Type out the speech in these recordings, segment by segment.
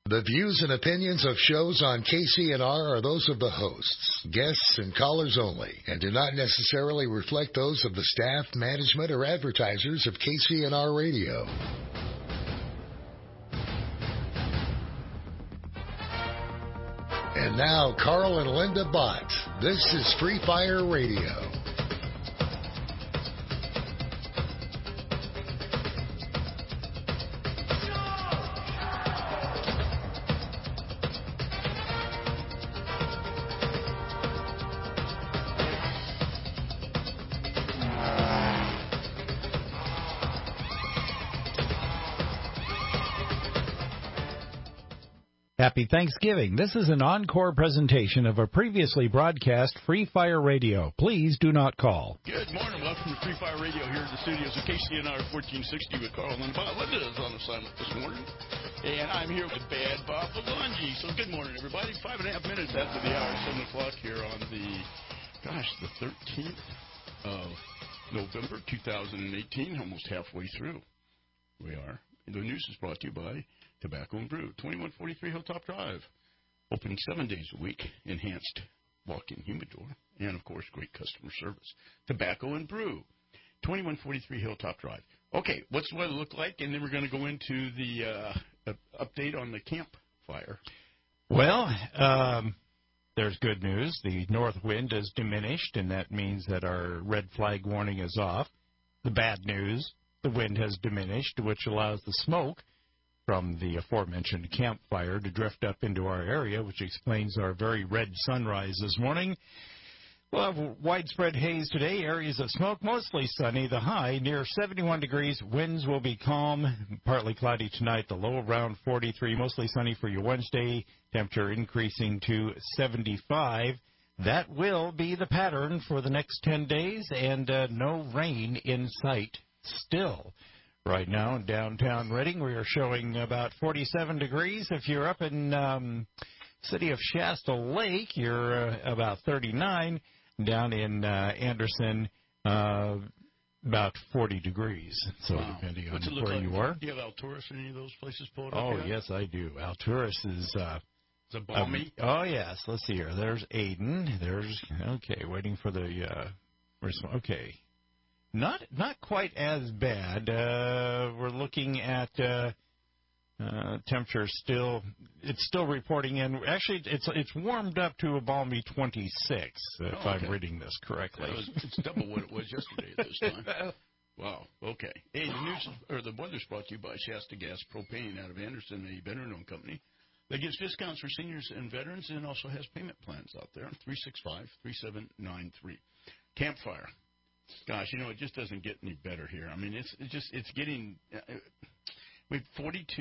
The views and opinions of shows on KCNR are those of the hosts, guests, and callers only, and do not necessarily reflect those of the staff, management, or advertisers of KCNR Radio. And now, Carl and Linda Bott. This is Free Fire Radio. Happy Thanksgiving. This is an encore presentation of a previously broadcast Free Fire Radio. Please do not call. Good morning. Welcome to Free Fire Radio here in the studios of KCNR 1460 with Carl and Bob. Linda is on assignment this morning, and I'm here with Bad Bob Belongi. So good morning, everybody. 5.5 minutes after the hour, 7 o'clock here on the 13th of November 2018, almost halfway through. We are. The news is brought to you by Tobacco and Brew, 2143 Hilltop Drive. Open 7 days a week, enhanced walk-in humidor, and, of course, great customer service. Tobacco and Brew, 2143 Hilltop Drive. Okay, what's the weather look like? And then we're going to go into the update on the campfire. Well, there's good news. The north wind has diminished, and that means that our red flag warning is off. The bad news, the wind has diminished, which allows the smoke from the aforementioned campfire to drift up into our area, which explains our very red sunrise this morning. We'll have widespread haze today, areas of smoke, mostly sunny. The high near 71 degrees. Winds will be calm, partly cloudy tonight. The low around 43, mostly sunny for your Wednesday. Temperature increasing to 75. That will be the pattern for the next 10 days, and no rain in sight still. Right now in downtown Reading, we are showing about 47 degrees. If you're up in city of Shasta Lake, you're about 39. Down in Anderson, about 40 degrees. So depending on where you are. Do you have Alturas in any of those places pulled up? Oh, yes, I do. Alturas is... Is it balmy? Oh, yes. Let's see here. There's Aiden. Okay, waiting for the response. Okay. Not quite as bad. We're looking at temperature it's still reporting in. Actually, it's warmed up to a balmy 26, if I'm reading this correctly. It's double what it was yesterday at this time. Wow. Okay. Hey, the weather's brought to you by Shasta Gas Propane out of Anderson, a veteran-owned company that gives discounts for seniors and veterans and also has payment plans out there. 365-3793. Campfire. Gosh, it just doesn't get any better here. I mean, it's getting. We have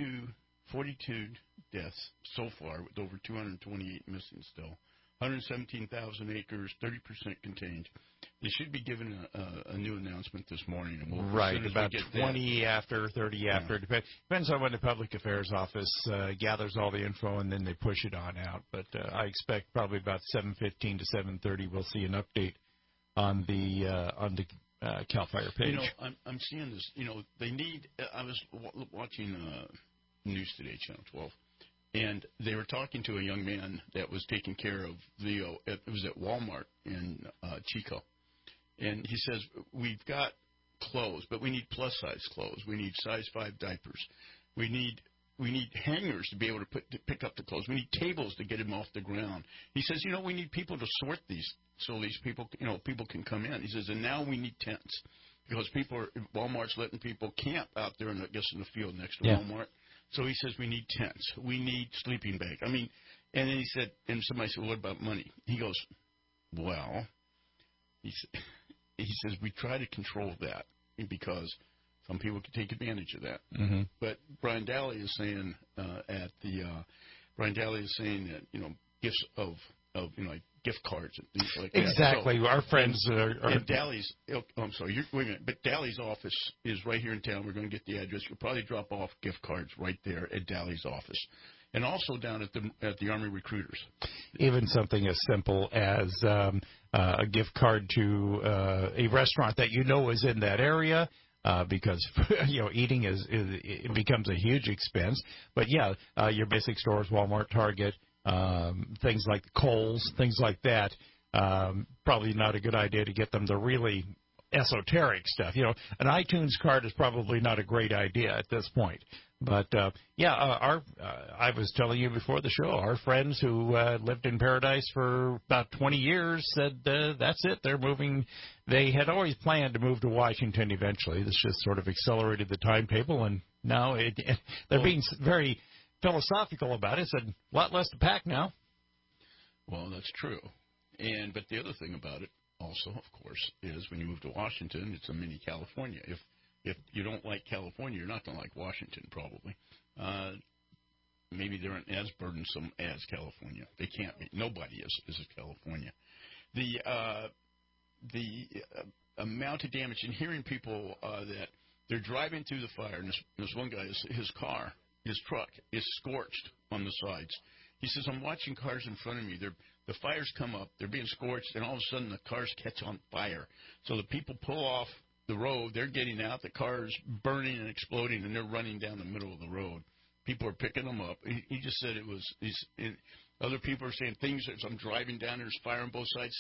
42 deaths so far, with over 228 missing still. 117,000 acres, 30% contained. They should be given a new announcement this morning. And right, about 20 after, 30 after. Depends on when the Public Affairs Office gathers all the info, and then they push it on out. But I expect probably about 7:15 to 7:30 we'll see an update on the CAL FIRE page. I'm seeing this. They need. I was watching News Today, Channel 12, and they were talking to a young man that was taking care of Leo. It was at Walmart in Chico, and he says, "We've got clothes, but we need plus size clothes. We need size 5 diapers. We need hangers to be able to pick up the clothes. We need tables to get them off the ground." He says, we need people to sort these so these people, people can come in. He says, and now we need tents because Walmart's letting people camp out there in the field next to Walmart. So he says, we need tents. We need sleeping bags. I mean, and then he said, and somebody said, what about money? He goes, well, he says, we try to control that because some people can take advantage of that. Mm-hmm. But Brian Daly is saying that gifts of like gift cards and things like that. Exactly. So, our friends are Daly's. Oh, I'm sorry. Wait a minute. But Daly's office is right here in town. We're going to get the address. We'll probably drop off gift cards right there at Daly's office, and also down at the Army Recruiters. Even something as simple as a gift card to a restaurant that is in that area. because eating it becomes a huge expense. But yeah, your basic stores, Walmart, Target, things like Kohl's, things like that. Probably not a good idea to get them the really esoteric stuff. An iTunes card is probably not a great idea at this point. But I was telling you before the show, our friends who lived in Paradise for about 20 years said that's it. They're moving. They had always planned to move to Washington eventually. This just sort of accelerated the timetable, and now they're being very philosophical about it. Said a lot less to pack now. Well, that's true. But the other thing about it also, of course, is when you move to Washington, it's a mini California. If you don't like California, you're not going to like Washington, probably. Maybe they aren't as burdensome as California. They can't be. Nobody is California. The amount of damage, and hearing people that they're driving through the fire, and this one guy, his truck is scorched on the sides. He says, I'm watching cars in front of me. The fires come up. They're being scorched, and all of a sudden the cars catch on fire. So the people pull off the road. They're getting out. The car is burning and exploding, and they're running down the middle of the road. People are picking them up. He just said it was other people are saying things as I'm driving down, there's fire on both sides.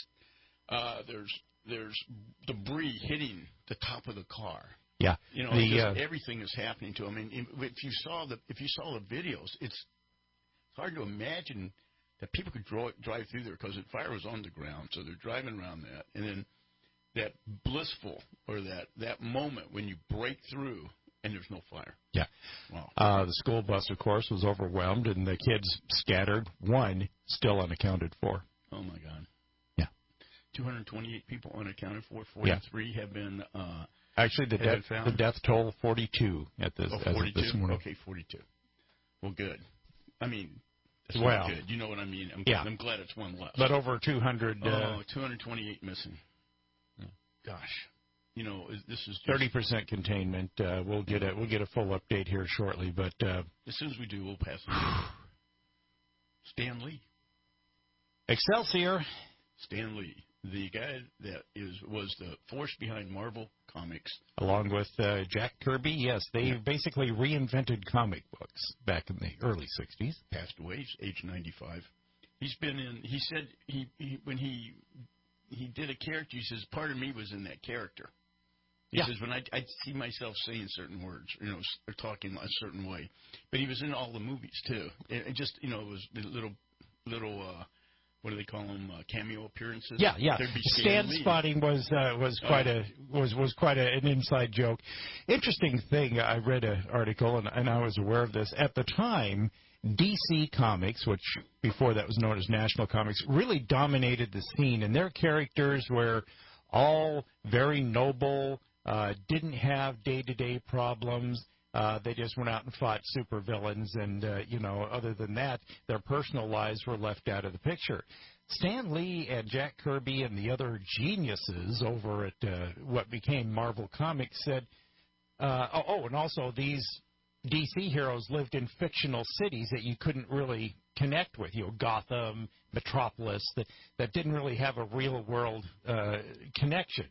There's debris hitting the top of the car. Yeah. Everything is happening to them. I mean, if you saw the videos, it's hard to imagine that people could drive through there because the fire was on the ground. So they're driving around that. And then that blissful or that moment when you break through and there's no fire. Yeah. Wow. The school bus, of course, was overwhelmed and the kids scattered. One still unaccounted for. Oh, my God. Yeah. 228 people unaccounted for. 43 have been actually, the death toll, 42 at this, 42? this morning. Okay, 42. Well, good. I mean, it's not good. You know what I mean? I'm glad it's one less. But over 200. 228 missing. Yeah. Gosh. This is just 30% containment. We'll get a full update here shortly, but as soon as we do, we'll pass it. Stan Lee. Excelsior. Stan Lee, the guy that was the force behind Marvel Comics, along with Jack Kirby. Yes, they basically reinvented comic books back in the early '60s. Passed away, age 95. He's been in. He said when he did a character, he says part of me was in that character. He says when I see myself saying certain words, or talking a certain way. But he was in all the movies too. It just it was little what do they call them? Cameo appearances. Yeah. Stan spotting was quite an inside joke. Interesting thing. I read an article and I was aware of this at the time. DC Comics, which before that was known as National Comics, really dominated the scene, and their characters were all very noble. Didn't have day-to-day problems. They just went out and fought supervillains, and, other than that, their personal lives were left out of the picture. Stan Lee and Jack Kirby and the other geniuses over at what became Marvel Comics said, and also these DC heroes lived in fictional cities that you couldn't really connect with, Gotham, Metropolis, that didn't really have a real-world connection.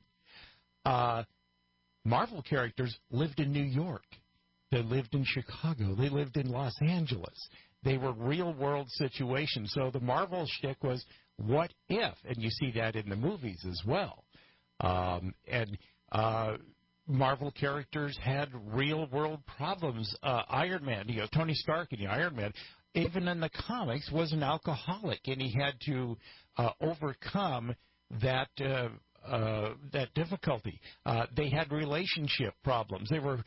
Marvel characters lived in New York. They lived in Chicago. They lived in Los Angeles. They were real-world situations. So the Marvel shtick was, what if? And you see that in the movies as well. Marvel characters had real-world problems. Iron Man, Tony Stark in the Iron Man, even in the comics, was an alcoholic, and he had to overcome that difficulty. They had relationship problems. They were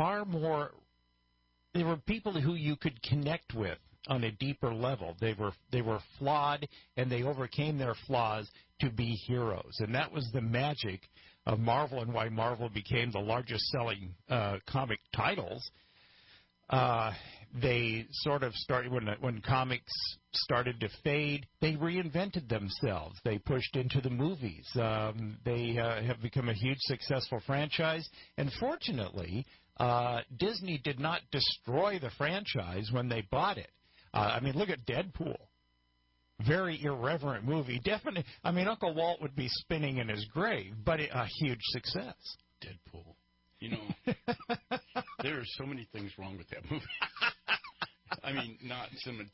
people who you could connect with on a deeper level. They were flawed, and they overcame their flaws to be heroes. And that was the magic of Marvel and why Marvel became the largest selling comic titles. They sort of started when comics started to fade. They reinvented themselves. They pushed into the movies. They have become a huge successful franchise. And fortunately, Disney did not destroy the franchise when they bought it. Look at Deadpool. Very irreverent movie. Definitely. Uncle Walt would be spinning in his grave, but a huge success. Deadpool. You know, there are so many things wrong with that movie. I mean, not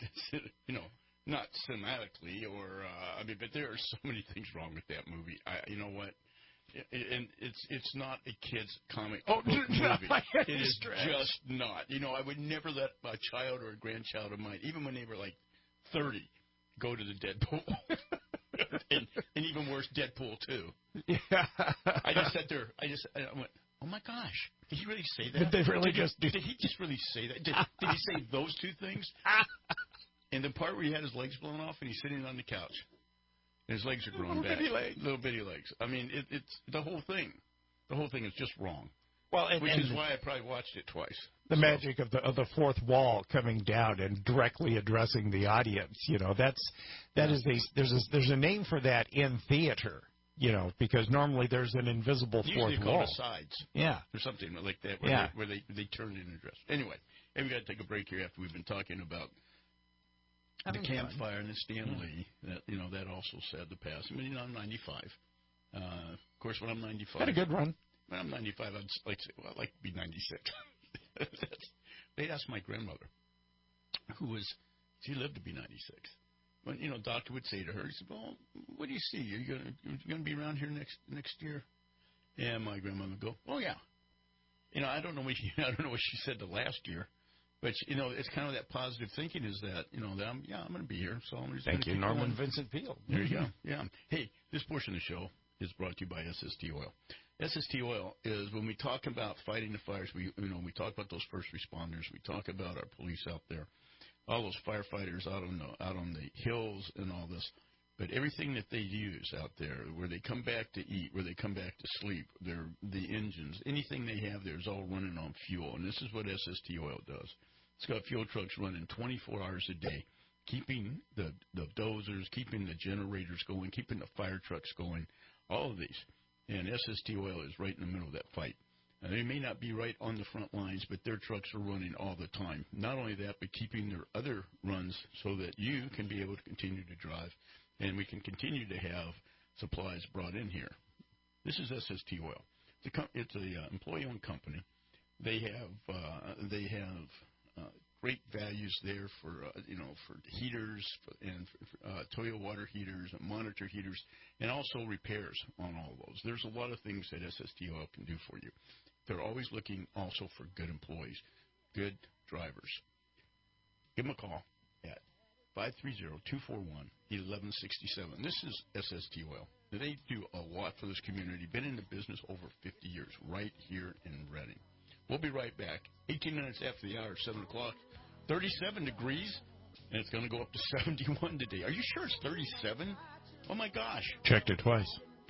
cinematically, or but there are so many things wrong with that movie. You know what? And it's not a kid's comic book movie. It is just not. You know, I would never let a child or a grandchild of mine, even when they were like 30, go to the Deadpool. and even worse, Deadpool 2. Yeah. I just sat there. I went, oh my gosh, did he really say that? Did he just really say that? Did he say those two things? And the part where he had his legs blown off and he's sitting on the couch. And his legs are growing back. Little bitty legs. I mean, it's the whole thing. The whole thing is just wrong. Well, which is why I probably watched it twice. The magic of the fourth wall coming down and directly addressing the audience. You know, there's a name for that in theater. You know, because normally there's an invisible fourth wall. Usually sides. Yeah. Or something like that where they turn it and address. Anyway, we've got to take a break here after we've been talking about the campfire and the Stanley. That also sad to pass. I mean, I'm 95. Of course, when I'm 95. Had a good run. When I'm 95, I'd like to say, well, I'd like to be 96. They asked my grandmother, she lived to be 96. When, doctor would say to her, he said, well, what do you see? Are you going to be around here next year? And my grandmother would go, oh, yeah. I don't know what she said the last year. But, it's kind of that positive thinking is that, that I'm going to be here. So I'm just Thank you, Norman Vincent Peale. There you go. Yeah. Hey, this portion of the show is brought to you by SST Oil. SST Oil is when we talk about fighting the fires, we talk about those first responders. We talk about our police out there, all those firefighters out on the hills and all this. But everything that they use out there, where they come back to eat, where they come back to sleep, the engines, anything they have there is all running on fuel. And this is what SST Oil does. It's got fuel trucks running 24 hours a day, keeping the dozers, keeping the generators going, keeping the fire trucks going, all of these. And SST Oil is right in the middle of that fight. Now, they may not be right on the front lines, but their trucks are running all the time. Not only that, but keeping their other runs so that you can be able to continue to drive, and we can continue to have supplies brought in here. This is SST Oil. It's an employee-owned company. They have great values there for heaters and toilet water heaters and monitor heaters, and also repairs on all of those. There's a lot of things that SST Oil can do for you. They're always looking also for good employees, good drivers. Give them a call at 530-241-1167. This is SST Oil. They do a lot for this community. Been in the business over 50 years, right here in Reading. We'll be right back. 18 minutes after the hour, 7 o'clock. 37 degrees, and it's going to go up to 71 today. Are you sure it's 37? Oh, my gosh. Checked it twice.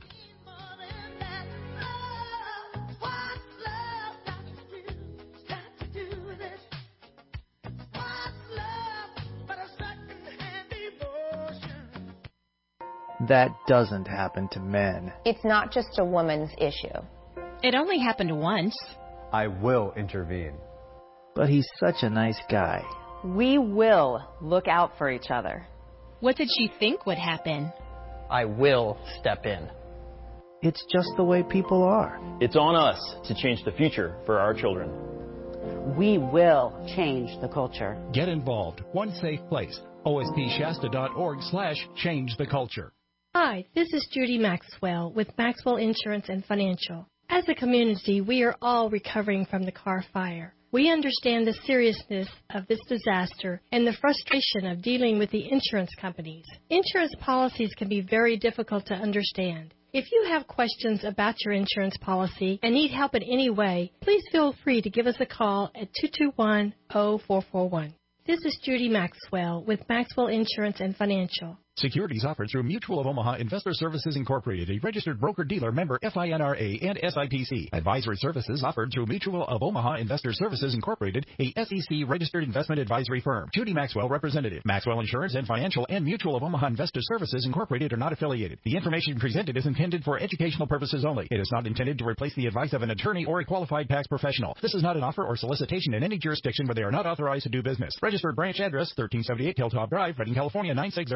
That doesn't happen to men. It's not just a woman's issue. It only happened once. I will intervene. But he's such a nice guy. We will look out for each other. What did she think would happen? I will step in. It's just the way people are. It's on us to change the future for our children. We will change the culture. Get involved. One safe place. ospshasta.org/change the culture. Hi, this is Judy Maxwell with Maxwell Insurance and Financial. As a community, we are all recovering from the Carr fire. We understand the seriousness of this disaster and the frustration of dealing with the insurance companies. Insurance policies can be very difficult to understand. If you have questions about your insurance policy and need help in any way, please feel free to give us a call at 221-0441. This is Judy Maxwell with Maxwell Insurance and Financial. Securities offered through Mutual of Omaha Investor Services Incorporated, a registered broker-dealer member FINRA and SIPC. Advisory services offered through Mutual of Omaha Investor Services Incorporated, a SEC-registered investment advisory firm. Judy Maxwell, representative. Maxwell Insurance and Financial and Mutual of Omaha Investor Services Incorporated are not affiliated. The information presented is intended for educational purposes only. It is not intended to replace the advice of an attorney or a qualified tax professional. This is not an offer or solicitation in any jurisdiction where they are not authorized to do business. Registered branch address, 1378 Hilltop Drive, Redding, California, 96003.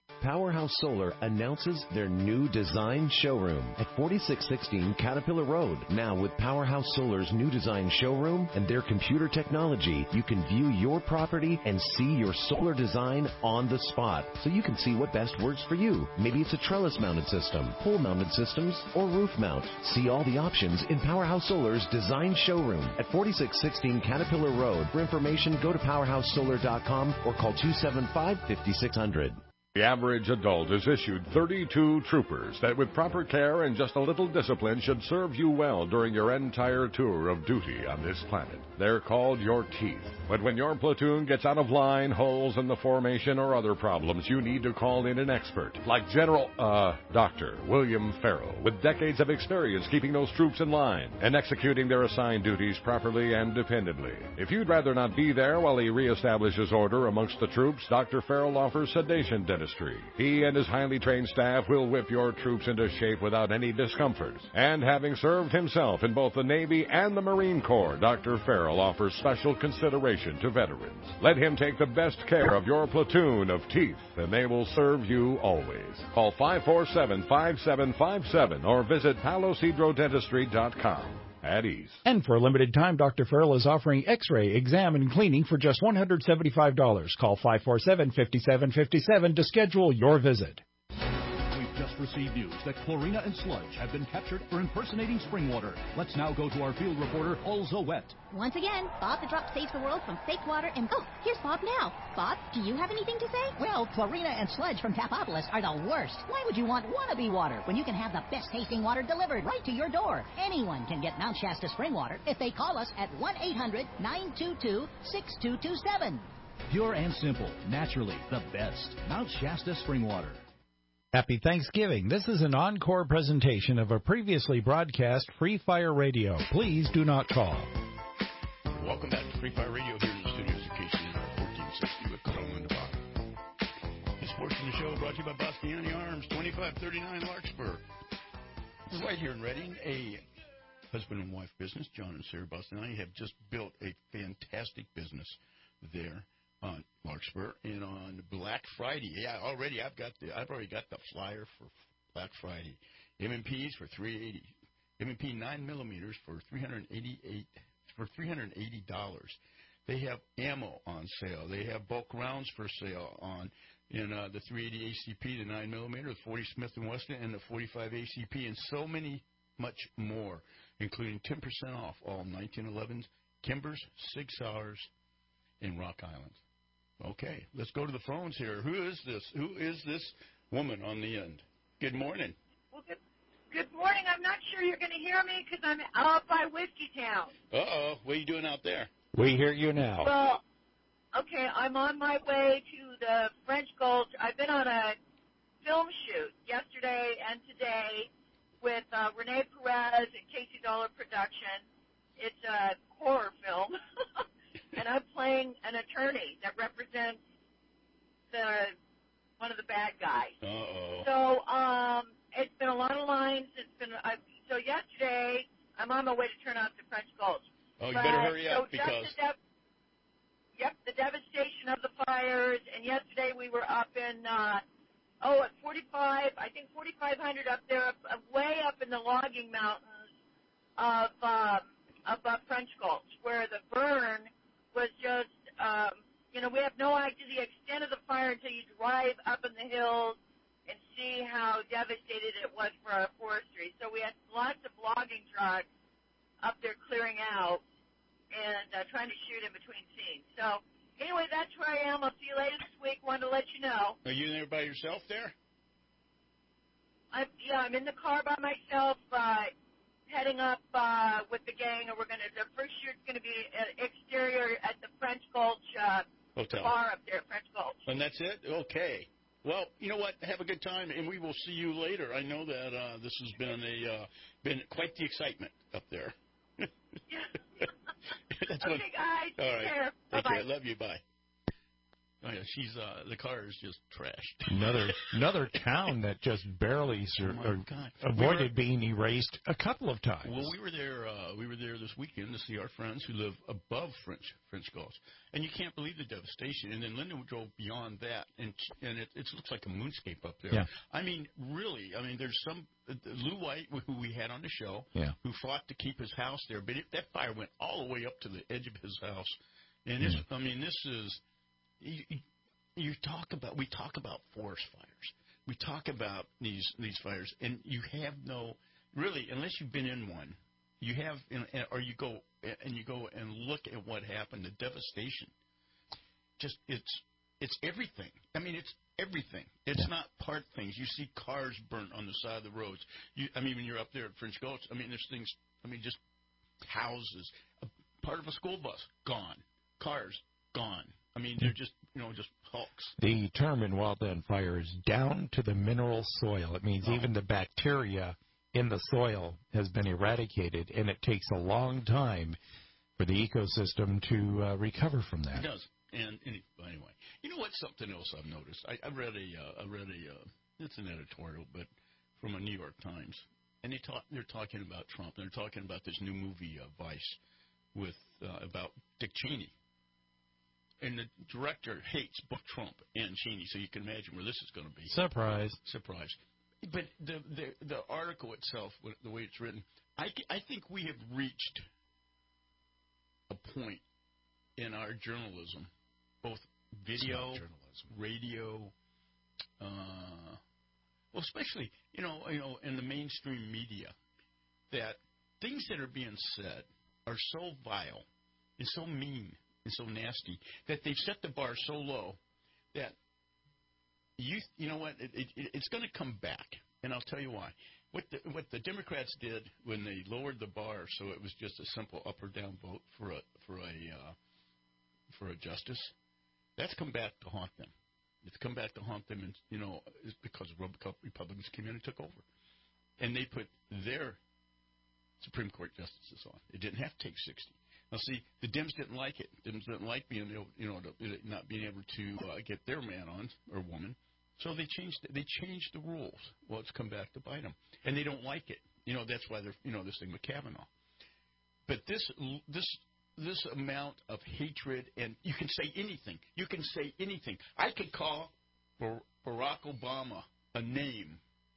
Powerhouse Solar announces their new design showroom at 4616 Caterpillar Road. Now with Powerhouse Solar's new design showroom and their computer technology, you can view your property and see your solar design on the spot, so you can see what best works for you. Maybe it's a trellis-mounted system, pole-mounted systems, or roof mount. See all the options in Powerhouse Solar's design showroom at 4616 Caterpillar Road. For information, go to powerhousesolar.com or call 275-5600. The average adult is issued 32 troopers that with proper care and just a little discipline should serve you well during your entire tour of duty on this planet. They're called your teeth. But when your platoon gets out of line, holes in the formation, or other problems, you need to call in an expert like Dr. William Farrell, with decades of experience keeping those troops in line and executing their assigned duties properly and dependably. If you'd rather not be there while he reestablishes order amongst the troops, Dr. Farrell offers sedation dentistry. He and his highly trained staff will whip your troops into shape without any discomfort. And having served himself in both the Navy and the Marine Corps, Dr. Farrell offers special consideration to veterans. Let him take the best care of your platoon of teeth, and they will serve you always. Call 547-5757 or visit paloshydrodentistry.com. At ease. And for a limited time, Dr. Farrell is offering X-ray, exam, and cleaning for just $175. Call 547-5757 to schedule your visit. We've just received news that chlorina and sludge have been captured for impersonating spring water. Let's now go to our field reporter, Also Wet. Once again, Bob the Drop saves the world from fake water and... Oh, here's Bob now. Bob, do you have anything to say? Well, chlorina and sludge from Tapopolis are the worst. Why would you want wannabe water when you can have the best tasting water delivered right to your door? Anyone can get Mount Shasta spring water if they call us at 1-800-922-6227. Pure and simple, naturally the best. Mount Shasta spring water. Happy Thanksgiving. This is an encore presentation of a previously broadcast Free Fire Radio. Please do not call. Welcome back to Free Fire Radio here in the studios of KCNR 1460 with Carl and Bob. This portion of the show brought to you by Bastiani Arms, 2539 Larkspur. Right here in Reading, a husband and wife business. John and Sarah Bastiani have just built a fantastic business there on Larkspur. And on Black Friday, I've already got the flyer for Black Friday. M&Ps for $380. M&P 9mm for $380. They have ammo on sale. They have bulk rounds for sale on the 380 ACP, the 9mm, the 40 Smith & Wesson, and the 45 ACP, and so much more, including 10% off all 1911s, Kimbers, Sig Sauers, and Rock Island. Okay, let's go to the phones here. Who is this? Who is this woman on the end? Good morning. Well, good morning. I'm not sure you're going to hear me because I'm out by Whiskey Town. Uh-oh. What are you doing out there? We hear you now. Well, okay, I'm on my way to the French Gulch. I've been on a film shoot yesterday and today with Renee Perez and Casey Dollar Production. It's a horror film. And I'm playing an attorney that represents one of the bad guys. Uh-oh. So it's been a lot of lines. So yesterday, I'm on my way to turn out the French Gulch. Oh, you better hurry up because... the devastation of the fires. And yesterday we were up in, at 45, I think 4,500 up there, way up in the logging mountains of French Gulch, where the burn was just, we have no idea the extent of the fire until you drive up in the hills and see how devastated it was for our forestry. So we had lots of logging trucks up there clearing out and trying to shoot in between scenes. So anyway, that's where I am. I'll see you later this week. Wanted to let you know. Are you there by yourself there? I'm in the car by myself, heading up with the gang, and the first shoot's going to be exterior at the French Gulch Hotel. Bar up there at French Gulch. And that's it? Okay. Well, you know what? Have a good time, and we will see you later. I know that this has been quite the excitement up there. Okay, guys. All right. Take care. Take Bye-bye. care. Love you. Bye. Oh yeah, she's the car is just trashed. Another town that just barely avoided being erased a couple of times. Well, we were there this weekend to see our friends who live above French Gulch, and you can't believe the devastation. And then Linda drove beyond that, and it looks like a moonscape up there. Yeah. I mean, really. I mean, there's some Lou White, who we had on the show, who fought to keep his house there, but that fire went all the way up to the edge of his house. And this, I mean, this is. We talk about forest fires. We talk about these fires, and you have no really, unless you've been in one, you have, or you go and look at what happened, the devastation. Just it's everything. I mean, it's everything. It's not part things. You see cars burnt on the side of the roads. I mean, when you're up there at French Gulch, I mean, there's things. I mean, just houses, part of a school bus gone, cars gone. I mean, they're just, just hulks. The term in wildland fire is down to the mineral soil. It means even the bacteria in the soil has been eradicated, and it takes a long time for the ecosystem to recover from that. It does. And anyway, you know what? Something else I've noticed. I read it's an editorial, but from a New York Times, and they're talking about Trump. And they're talking about this new movie, Vice, with about Dick Cheney. And the director hates both Trump and Cheney, so you can imagine where this is going to be. Surprise. But the article itself, the way it's written, I think we have reached a point in our journalism, both video, radio, well, especially in the mainstream media, that things that are being said are so vile and so mean and so nasty that they've set the bar so low that you know what, it's going to come back, and I'll tell you why. What the Democrats did when they lowered the bar, so it was just a simple up or down vote for a justice, that's come back to haunt them. It's come back to haunt them, and it's because Republicans came in and took over, and they put their Supreme Court justices on. It didn't have to take 60. Now, see, the Dems didn't like it. Dems didn't like being able, not being able to get their man on or woman. So they changed it. They changed the rules. Well, it's come back to bite them, and they don't like it. That's why they're this thing with Kavanaugh. But this amount of hatred, and you can say anything. You can say anything. I could call Barack Obama a name.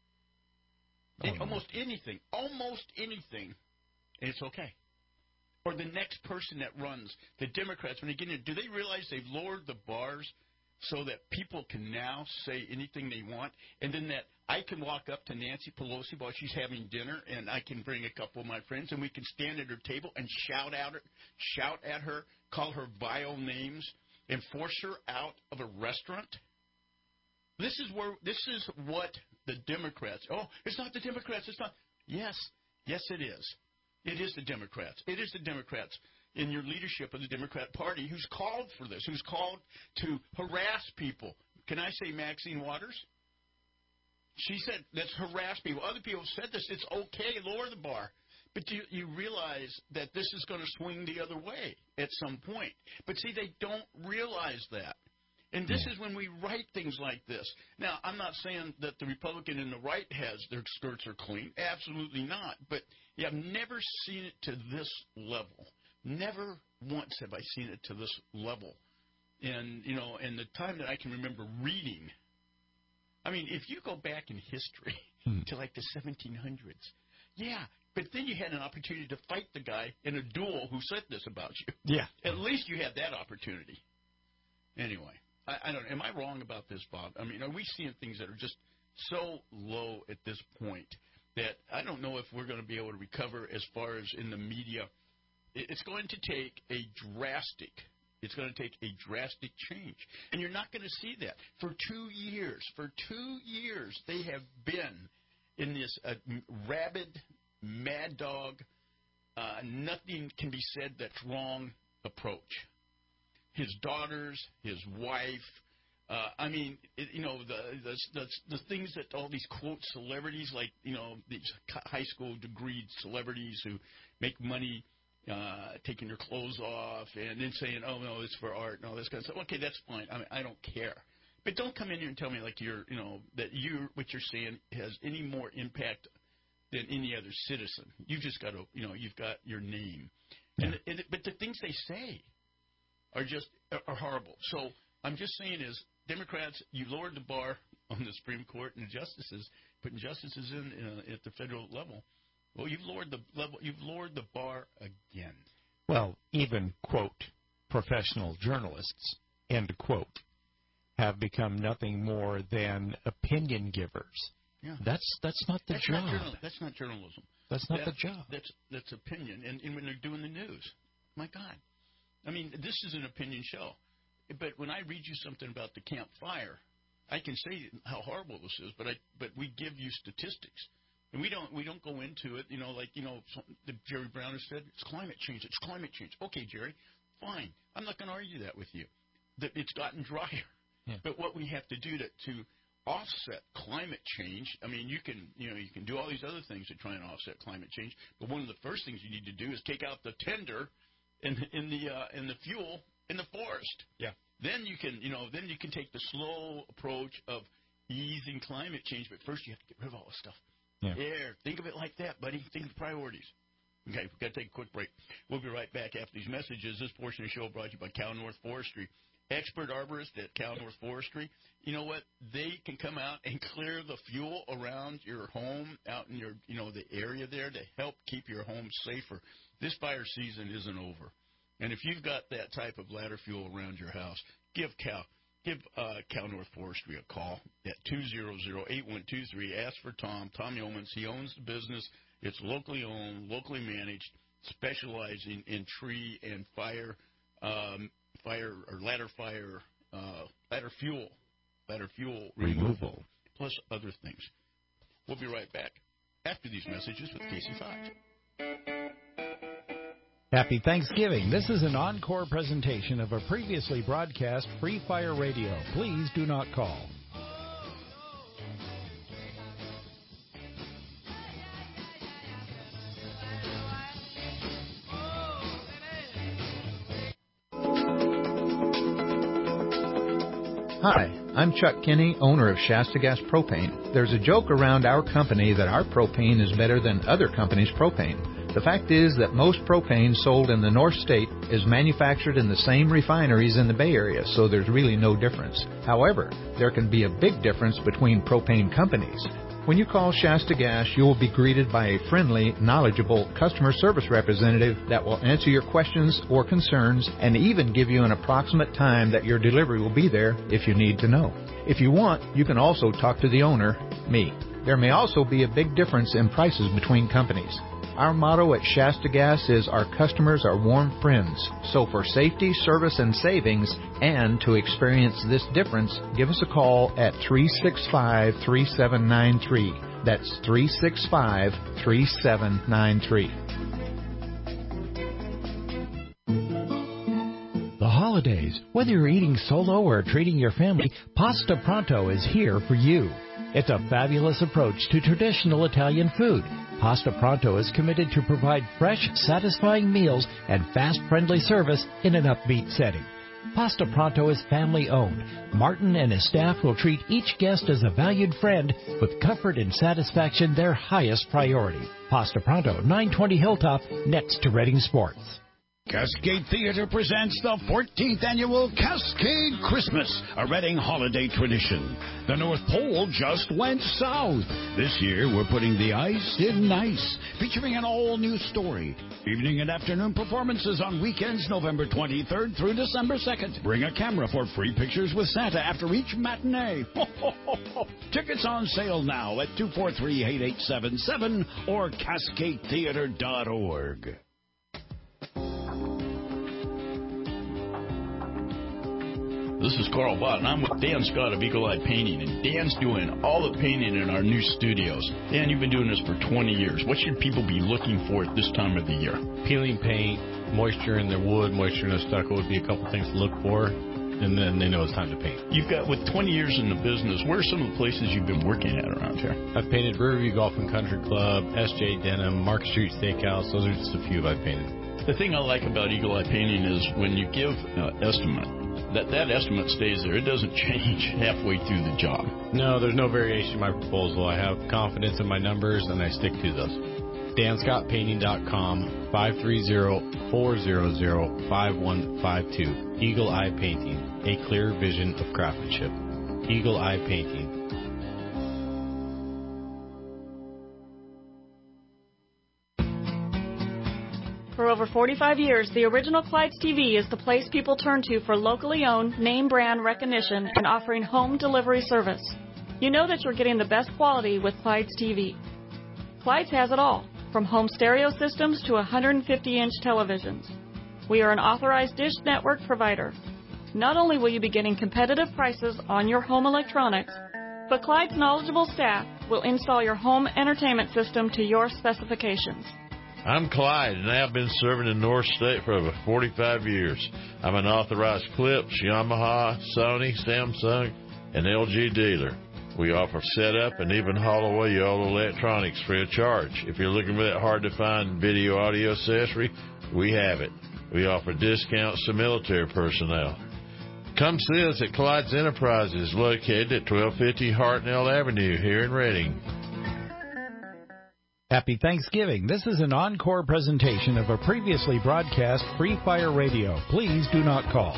Almost anything, and it's okay. Or the next person that runs, the Democrats, when they get in, do they realize they've lowered the bars so that people can now say anything they want? And then that I can walk up to Nancy Pelosi while she's having dinner, and I can bring a couple of my friends, and we can stand at her table and shout at her, call her vile names, and force her out of a restaurant? This is what the Democrats. Oh, it's not the Democrats. It's not. Yes, it is. It is the Democrats. It is the Democrats in your leadership of the Democrat Party who's called for this, who's called to harass people. Can I say Maxine Waters? She said, let's harass people. Other people have said this. It's okay, lower the bar. But you realize that this is going to swing the other way at some point. But see, they don't realize that. And this is when we write things like this. Now, I'm not saying that the Republican and the right has their skirts are clean. Absolutely not. But I've never seen it to this level. Never once have I seen it to this level. And, in the time that I can remember reading, I mean, if you go back in history to like the 1700s, but then you had an opportunity to fight the guy in a duel who said this about you. Yeah. At least you had that opportunity. Anyway. I don't know. Am I wrong about this, Bob? I mean, are we seeing things that are just so low at this point that I don't know if we're going to be able to recover as far as in the media? It's going to take a drastic change. And you're not going to see that. For 2 years, they have been in this rabid, mad dog, nothing can be said that's wrong approach. His daughters, his wife, the things that all these, quote, celebrities, like, these high school degreed celebrities who make money taking your clothes off and then saying, oh, no, it's for art and all this kind of stuff. Okay, that's fine. I mean, I don't care. But don't come in here and tell me like that what you're saying has any more impact than any other citizen. You've just got to, you've got your name. Yeah. But the things they say are horrible. So I'm just saying is Democrats, you lowered the bar on the Supreme Court and justices, putting justices in at the federal level. Well, you've lowered the bar again. Well, even, quote, professional journalists, end quote, have become nothing more than opinion givers. Yeah. That's not the job. That's not journalism. That's not the job. That's opinion. And when they're doing the news, my God. I mean, this is an opinion show. But when I read you something about the Camp Fire, I can say how horrible this is, but we give you statistics. And we don't go into it, Jerry Brown has said, it's climate change. It's climate change. Okay, Jerry, fine. I'm not going to argue that with you. That it's gotten drier. Yeah. But what we have to do to offset climate change, I mean, you can do all these other things to try and offset climate change. But one of the first things you need to do is take out the tinder in the fuel in the forest. Yeah. Then you can take the slow approach of easing climate change. But first you have to get rid of all this stuff. Yeah. Think of it like that, buddy. Think of the priorities. Okay, we've got to take a quick break. We'll be right back after these messages. This portion of the show brought to you by Cal North Forestry. Expert arborist at Cal North Forestry. You know what? They can come out and clear the fuel around your home, out in your, the area there to help keep your home safer. This fire season isn't over. And if you've got that type of ladder fuel around your house, give Cal North Forestry a call at 200-8123. Ask for Tom Yeomans. He owns the business. It's locally owned, locally managed, specializing in tree and ladder fuel removal, plus other things. We'll be right back after these messages with Casey Fox. Happy Thanksgiving. This is an encore presentation of a previously broadcast Free Fire Radio. Please do not call. Hi, I'm Chuck Kinney, owner of Shasta Gas Propane. There's a joke around our company that our propane is better than other companies' propane. The fact is that most propane sold in the North State is manufactured in the same refineries in the Bay Area, so there's really no difference. However, there can be a big difference between propane companies. When you call Shasta Gas, you will be greeted by a friendly, knowledgeable customer service representative that will answer your questions or concerns and even give you an approximate time that your delivery will be there if you need to know. If you want, you can also talk to the owner, me. There may also be a big difference in prices between companies. Our motto at Shasta Gas is our customers are warm friends. So for safety, service, and savings, and to experience this difference, give us a call at 365-3793. That's 365-3793. The holidays, whether you're eating solo or treating your family, Pasta Pronto is here for you. It's a fabulous approach to traditional Italian food. Pasta Pronto is committed to provide fresh, satisfying meals and fast, friendly service in an upbeat setting. Pasta Pronto is family-owned. Martin and his staff will treat each guest as a valued friend with comfort and satisfaction their highest priority. Pasta Pronto, 920 Hilltop, next to Reading Sports. Cascade Theater presents the 14th annual Cascade Christmas, a Reading holiday tradition. The North Pole just went south. This year, we're putting the ice in nice, featuring an all-new story. Evening and afternoon performances on weekends, November 23rd through December 2nd. Bring a camera for free pictures with Santa after each matinee. Tickets on sale now at 243-8877 or CascadeTheater.org. This is Carl Bott, and I'm with Dan Scott of Eagle Eye Painting, and Dan's doing all the painting in our new studios. Dan, you've been doing this for 20 years. What should people be looking for at this time of the year? Peeling paint, moisture in their wood, moisture in their stucco would be a couple things to look for, and then they know it's time to paint. You've got, with 20 years in the business, where are some of the places you've been working at around here? I've painted Riverview Golf and Country Club, S.J. Denham, Market Street Steakhouse. Those are just a few I've painted. The thing I like about Eagle Eye Painting is when you give estimate, that estimate stays there. It doesn't change halfway through the job. No, there's no variation in my proposal. I have confidence in my numbers, and I stick to those. DanScottPainting.com, 530-400-5152. Eagle Eye Painting, a clear vision of craftsmanship. Eagle Eye Painting. For over 45 years, the original Clyde's TV is the place people turn to for locally owned, name brand recognition and offering home delivery service. You know that you're getting the best quality with Clyde's TV. Clyde's has it all, from home stereo systems to 150-inch televisions. We are an authorized Dish Network provider. Not only will you be getting competitive prices on your home electronics, but Clyde's knowledgeable staff will install your home entertainment system to your specifications. I'm Clyde, and I've been serving in North State for over 45 years. I'm an authorized Philips, Yamaha, Sony, Samsung, and LG dealer. We offer setup and even haul away your old electronics free of charge. If you're looking for that hard-to-find video audio accessory, we have it. We offer discounts to military personnel. Come see us at Clyde's Enterprises, located at 1250 Hartnell Avenue here in Reading. Happy Thanksgiving. This is an encore presentation of a previously broadcast Free Fire Radio. Please do not call.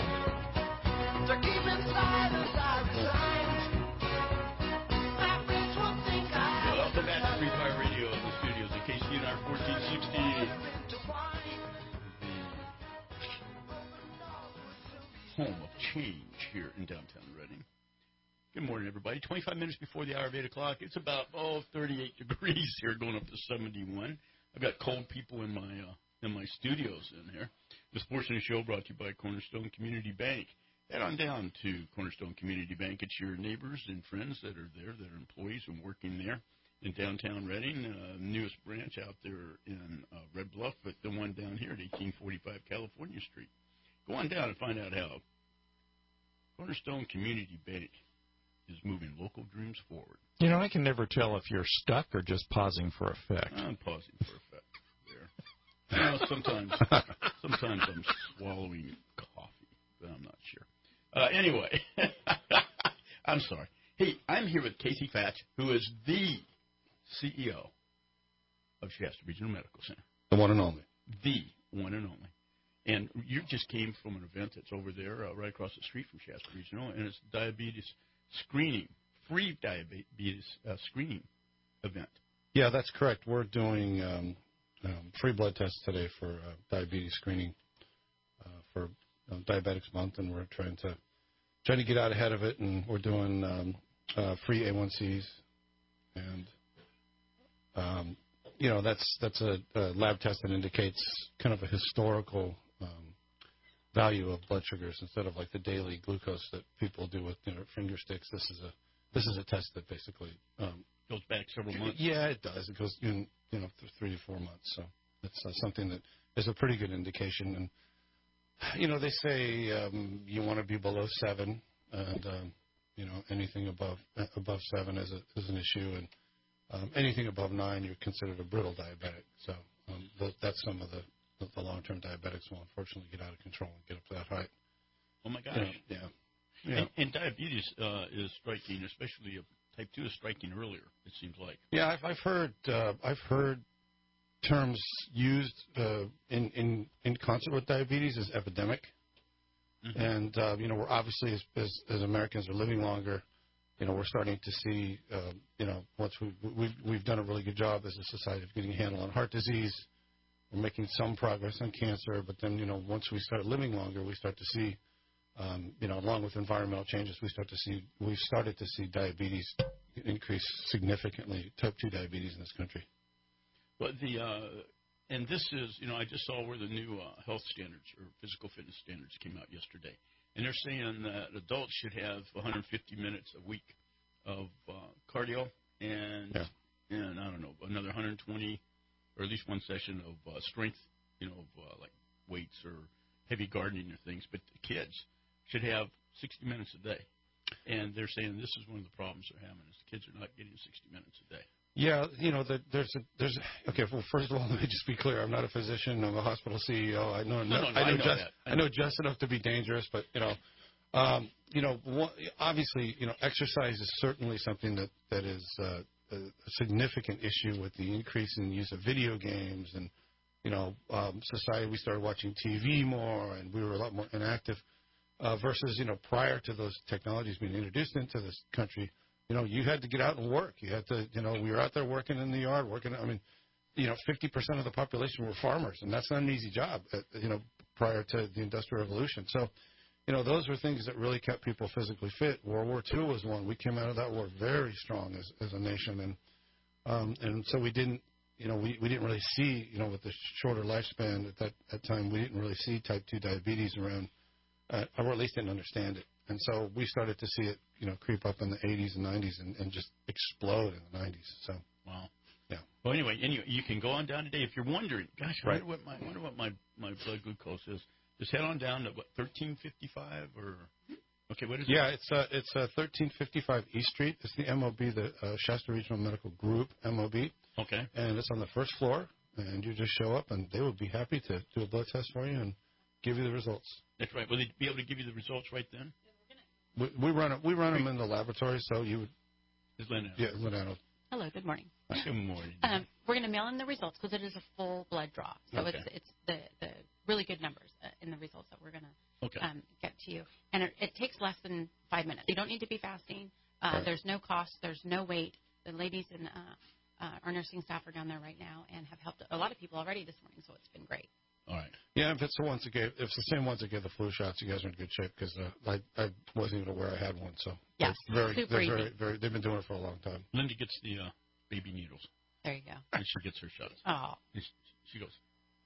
Welcome back to Free Fire Radio at the studios at KCNR 1460. The home of change here in downtown Reading. Good morning, everybody. 25 minutes before the hour of 8 o'clock. It's about, 38 degrees here, going up to 71. I've got cold people in my studios in here. This portion of the show brought to you by Cornerstone Community Bank. Head on down to Cornerstone Community Bank. It's your neighbors and friends that are there, that are employees and working there in downtown Reading. Newest branch out there in Red Bluff, but the one down here at 1845 California Street. Go on down and find out how Cornerstone Community Bank is moving local dreams forward. You know, I can never tell if you're stuck or just pausing for effect. I'm pausing for effect there. You know, sometimes I'm swallowing coffee, but I'm not sure. Anyway, I'm sorry. Hey, I'm here with Casey Fatch, who is the CEO of Shasta Regional Medical Center. The one and only. The one and only. And you just came from an event that's over there right across the street from Shasta Regional, and it's diabetes screening, free diabetes screening event. Yeah, that's correct. We're doing free blood tests today for diabetes screening for Diabetics Month, and we're trying to get out ahead of it, and we're doing free A1Cs, and that's a lab test that indicates kind of a historical value of blood sugars instead of like the daily glucose that people do with finger sticks. This is a test that basically goes back several months. Yeah, it does. It goes 3 to 4 months. So it's something that is a pretty good indication. And they say you want to be below 7, and anything above 7 is an issue, and anything above 9 you're considered a brittle diabetic. So that's some of the long-term diabetics will unfortunately get out of control and get up to that height. Oh my gosh! Yeah. And diabetes is striking, especially type 2 is striking earlier. It seems like. Yeah, I've heard terms used in concert with diabetes as epidemic, and we're obviously as Americans are living longer. We're starting to see once we've done a really good job as a society of getting a handle on heart disease. We're making some progress on cancer, but then, once we start living longer, we start to see, along with environmental changes, we've started to see diabetes increase significantly, type 2 diabetes in this country. But and this is, I just saw where the new health standards or physical fitness standards came out yesterday. And they're saying that adults should have 150 minutes a week of cardio and I don't know, another 120 or at least one session of strength, like weights or heavy gardening or things. But the kids should have 60 minutes a day. And they're saying this is one of the problems they're having is the kids are not getting 60 minutes a day. Yeah, there's okay. Well, first of all, let me just be clear. I'm not a physician. I'm a hospital CEO. I know just enough to be dangerous, but obviously, exercise is certainly something that is a significant issue with the increase in use of video games and society. We started watching TV more, and we were a lot more inactive versus prior to those technologies being introduced into this country. You had to get out and work. You had to, we were out there working in the yard, 50% of the population were farmers, and that's not an easy job, prior to the Industrial Revolution. So, those were things that really kept people physically fit. World War II was one. We came out of that war very strong as a nation, and so we didn't, we didn't really see, with the shorter lifespan at that time, we didn't really see type 2 diabetes around, or at least didn't understand it. And so we started to see it, creep up in the 80s and 90s and just explode in the 90s. So wow, yeah. Well, anyway, you can go on down today if you're wondering. Gosh, I wonder what my blood glucose is. Just head on down to 1355 or okay, what is it? Yeah, it's 1355 East Street. It's the MOB, the Shasta Regional Medical Group MOB. Okay. And it's on the first floor, and you just show up, and they would be happy to do a blood test for you and give you the results. That's right. Will they be able to give you the results right then? We run them in the laboratory, so you would. Is Lynn? Yeah, Lynn. Hello. Good morning. Good morning. We're going to mail in the results because it is a full blood draw, so it's the really good numbers in the results that we're going to get to you, and it takes less than 5 minutes. You don't need to be fasting. There's no cost. There's no wait. The ladies and our nursing staff are down there right now and have helped a lot of people already this morning, so it's been great. All right. Yeah, if it's the same ones that gave the flu shots, you guys are in good shape because I wasn't even aware I had one. So yes, super easy. They've been doing it for a long time. Linda gets the baby needles. There you go. And she gets her shots. Oh. She goes.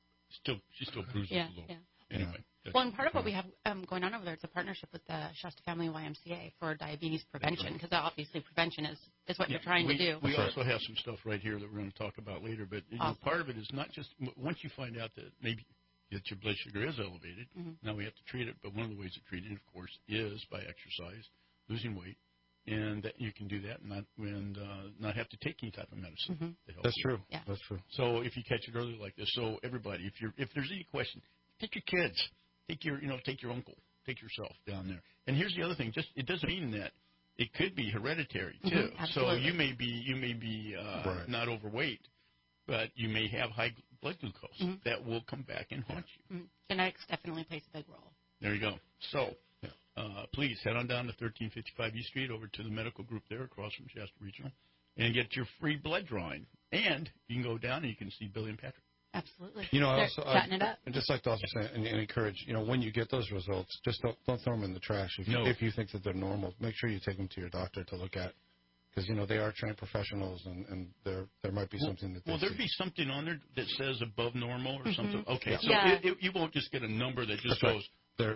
She still bruises a little. Yeah. Anyway. Well, and part of what we have going on over there is a partnership with the Shasta Family YMCA for diabetes prevention, because obviously prevention is what you're trying to do. We also have some stuff right here that we're going to talk about later, but part of it is not just once you find out that maybe that your blood sugar is elevated, now we have to treat it, but one of the ways to treat it, of course, is by exercise, losing weight, and that you can do that and not have to take any type of medicine. To help That's you. true. Yeah. That's true. So if you catch it early like this, so everybody, if there's any question, take your kids. Take your uncle, take yourself down there. And here's the other thing: it doesn't mean that it could be hereditary too. So you may be not overweight, but you may have high blood glucose that will come back and haunt you. Genetics definitely plays a big role. There you go. So please head on down to 1355 East Street over to the medical group there across from Shasta Regional, and get your free blood drawing. And you can go down and you can see Billy and Patrick. Absolutely. Chatting it up. I'd just like to also say and encourage, when you get those results, just don't throw them in the trash. If you think that they're normal, make sure you take them to your doctor to look at, because they are trained professionals, and there might be something that. Will there be something on there that says above normal or something? Okay, so you won't just get a number that just goes. There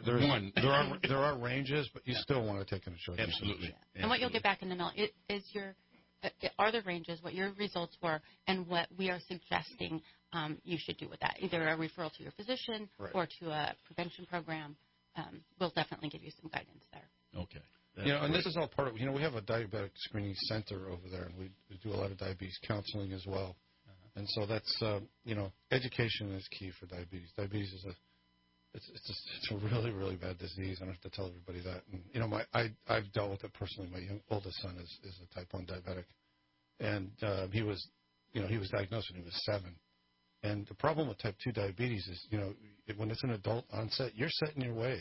are ranges, but you still want to take into account. Absolutely. And what you'll get back in the mail is are the ranges, what your results were, and what we are suggesting you should do with that. Either a referral to your physician or to a prevention program. We'll definitely give you some guidance there. Okay. And this is all part of, we have a diabetic screening center over there, and we do a lot of diabetes counseling as well. And so that's, education is key for diabetes. Diabetes is it's a really, really bad disease. I don't have to tell everybody that. And, I've dealt with it personally. My oldest son is a type 1 diabetic. And he was diagnosed when he was 7. And the problem with type 2 diabetes is, when it's an adult onset, you're set in your ways.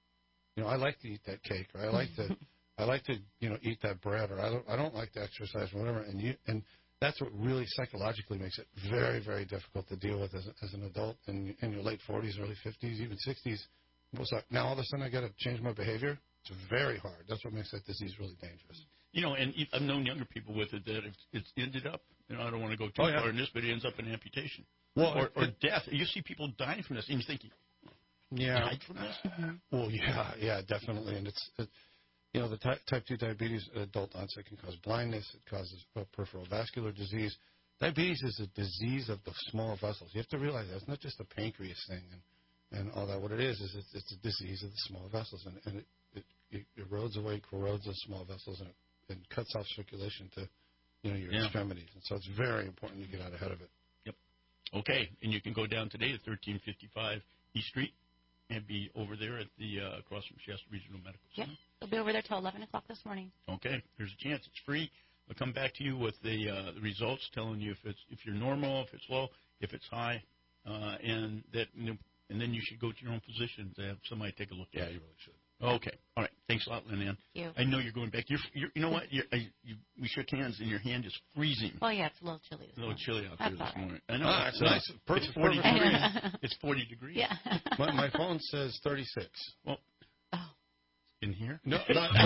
I like to eat that cake, or I like to eat that bread, or I don't like to exercise, or whatever. And that's what really psychologically makes it very, very difficult to deal with as an adult in your late 40s, early 50s, even 60s. Now all of a sudden I got to change my behavior. It's very hard. That's what makes that disease really dangerous. And I've known younger people with it that it's ended up. I don't want to go too far in this, but it ends up in amputation. Or death. You see people dying from this, and you're thinking, died from this? Well, yeah, definitely. And it's the type 2 diabetes, adult onset, can cause blindness. It causes peripheral vascular disease. Diabetes is a disease of the small vessels. You have to realize that. It's not just a pancreas thing and all that. What it is it's a disease of the small vessels, and it erodes away, corrodes those small vessels, and cuts off circulation to your extremities. And so it's very important to get out ahead of it. Yep. Okay, and you can go down today at 1355 East Street and be over there at the across from Shasta Regional Medical Center. Yep, they'll be over there till 11 o'clock this morning. Okay, there's a chance. It's free. I'll come back to you with the results, telling you if you're normal, if it's low, if it's high, and then you should go to your own physician to have somebody take a look at it. Yeah, you really should. Okay. All right. Thanks a lot, Lynn Ann. Thank you. I know you're going back. You know what? We shook hands, and your hand is freezing. Well, yeah, it's a little chilly. A little chilly out there this morning. I know. Oh, that's nice. It's 40 degrees. It's 40 degrees. Yeah. My phone says 36. Well, in here? No.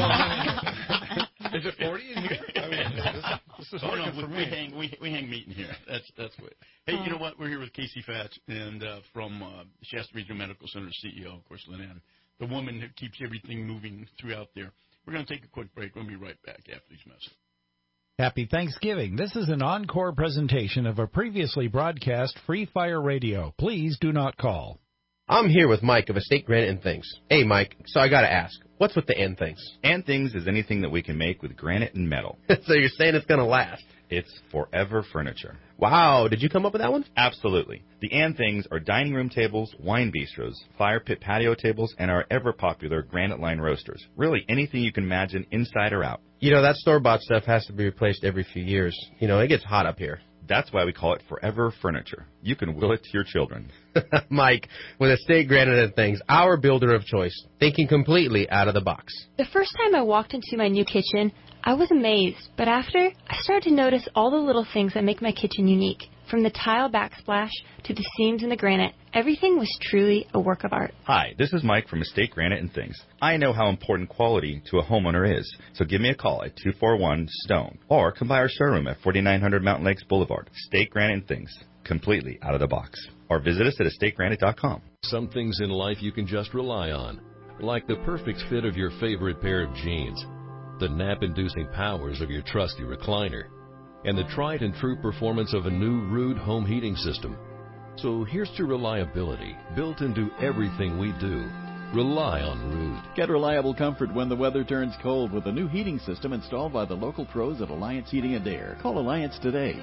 Is it 40 in here? I mean, this is working for me. We hang meat in here. That's what. Hey, you know what? We're here with Casey Fatch and from Shasta Regional Medical Center CEO, of course, Lynn Ann, the woman that keeps everything moving throughout there. We're going to take a quick break. We'll be right back after these messages. Happy Thanksgiving. This is an encore presentation of a previously broadcast Free Fire Radio. Please do not call. I'm here with Mike of Estate Granite and Things. Hey, Mike, so I got to ask, what's with the and things? And things is anything that we can make with granite and metal. So you're saying it's going to last? It's forever furniture. Wow, did you come up with that one? Absolutely. The and things are dining room tables, wine bistros, fire pit patio tables, and our ever-popular granite line roasters. Really anything you can imagine inside or out. You know, that store-bought stuff has to be replaced every few years. You know, it gets hot up here. That's why we call it forever furniture. You can will it to your children. Mike, with Estate Granite and Things, our builder of choice, thinking completely out of the box. The first time I walked into my new kitchen, I was amazed, but after, I started to notice all the little things that make my kitchen unique. From the tile backsplash to the seams in the granite, everything was truly a work of art. Hi, this is Mike from Estate Granite and Things. I know how important quality to a homeowner is, so give me a call at 241-STONE or come by our showroom at 4900 Mountain Lakes Boulevard. Estate Granite and Things, completely out of the box. Or visit us at estategranite.com. Some things in life you can just rely on, like the perfect fit of your favorite pair of jeans, the nap-inducing powers of your trusty recliner, and the tried-and-true performance of a new Ruud home heating system. So here's to reliability, built into everything we do. Rely on Ruud. Get reliable comfort when the weather turns cold with a new heating system installed by the local pros at Alliance Heating and Air. Call Alliance today,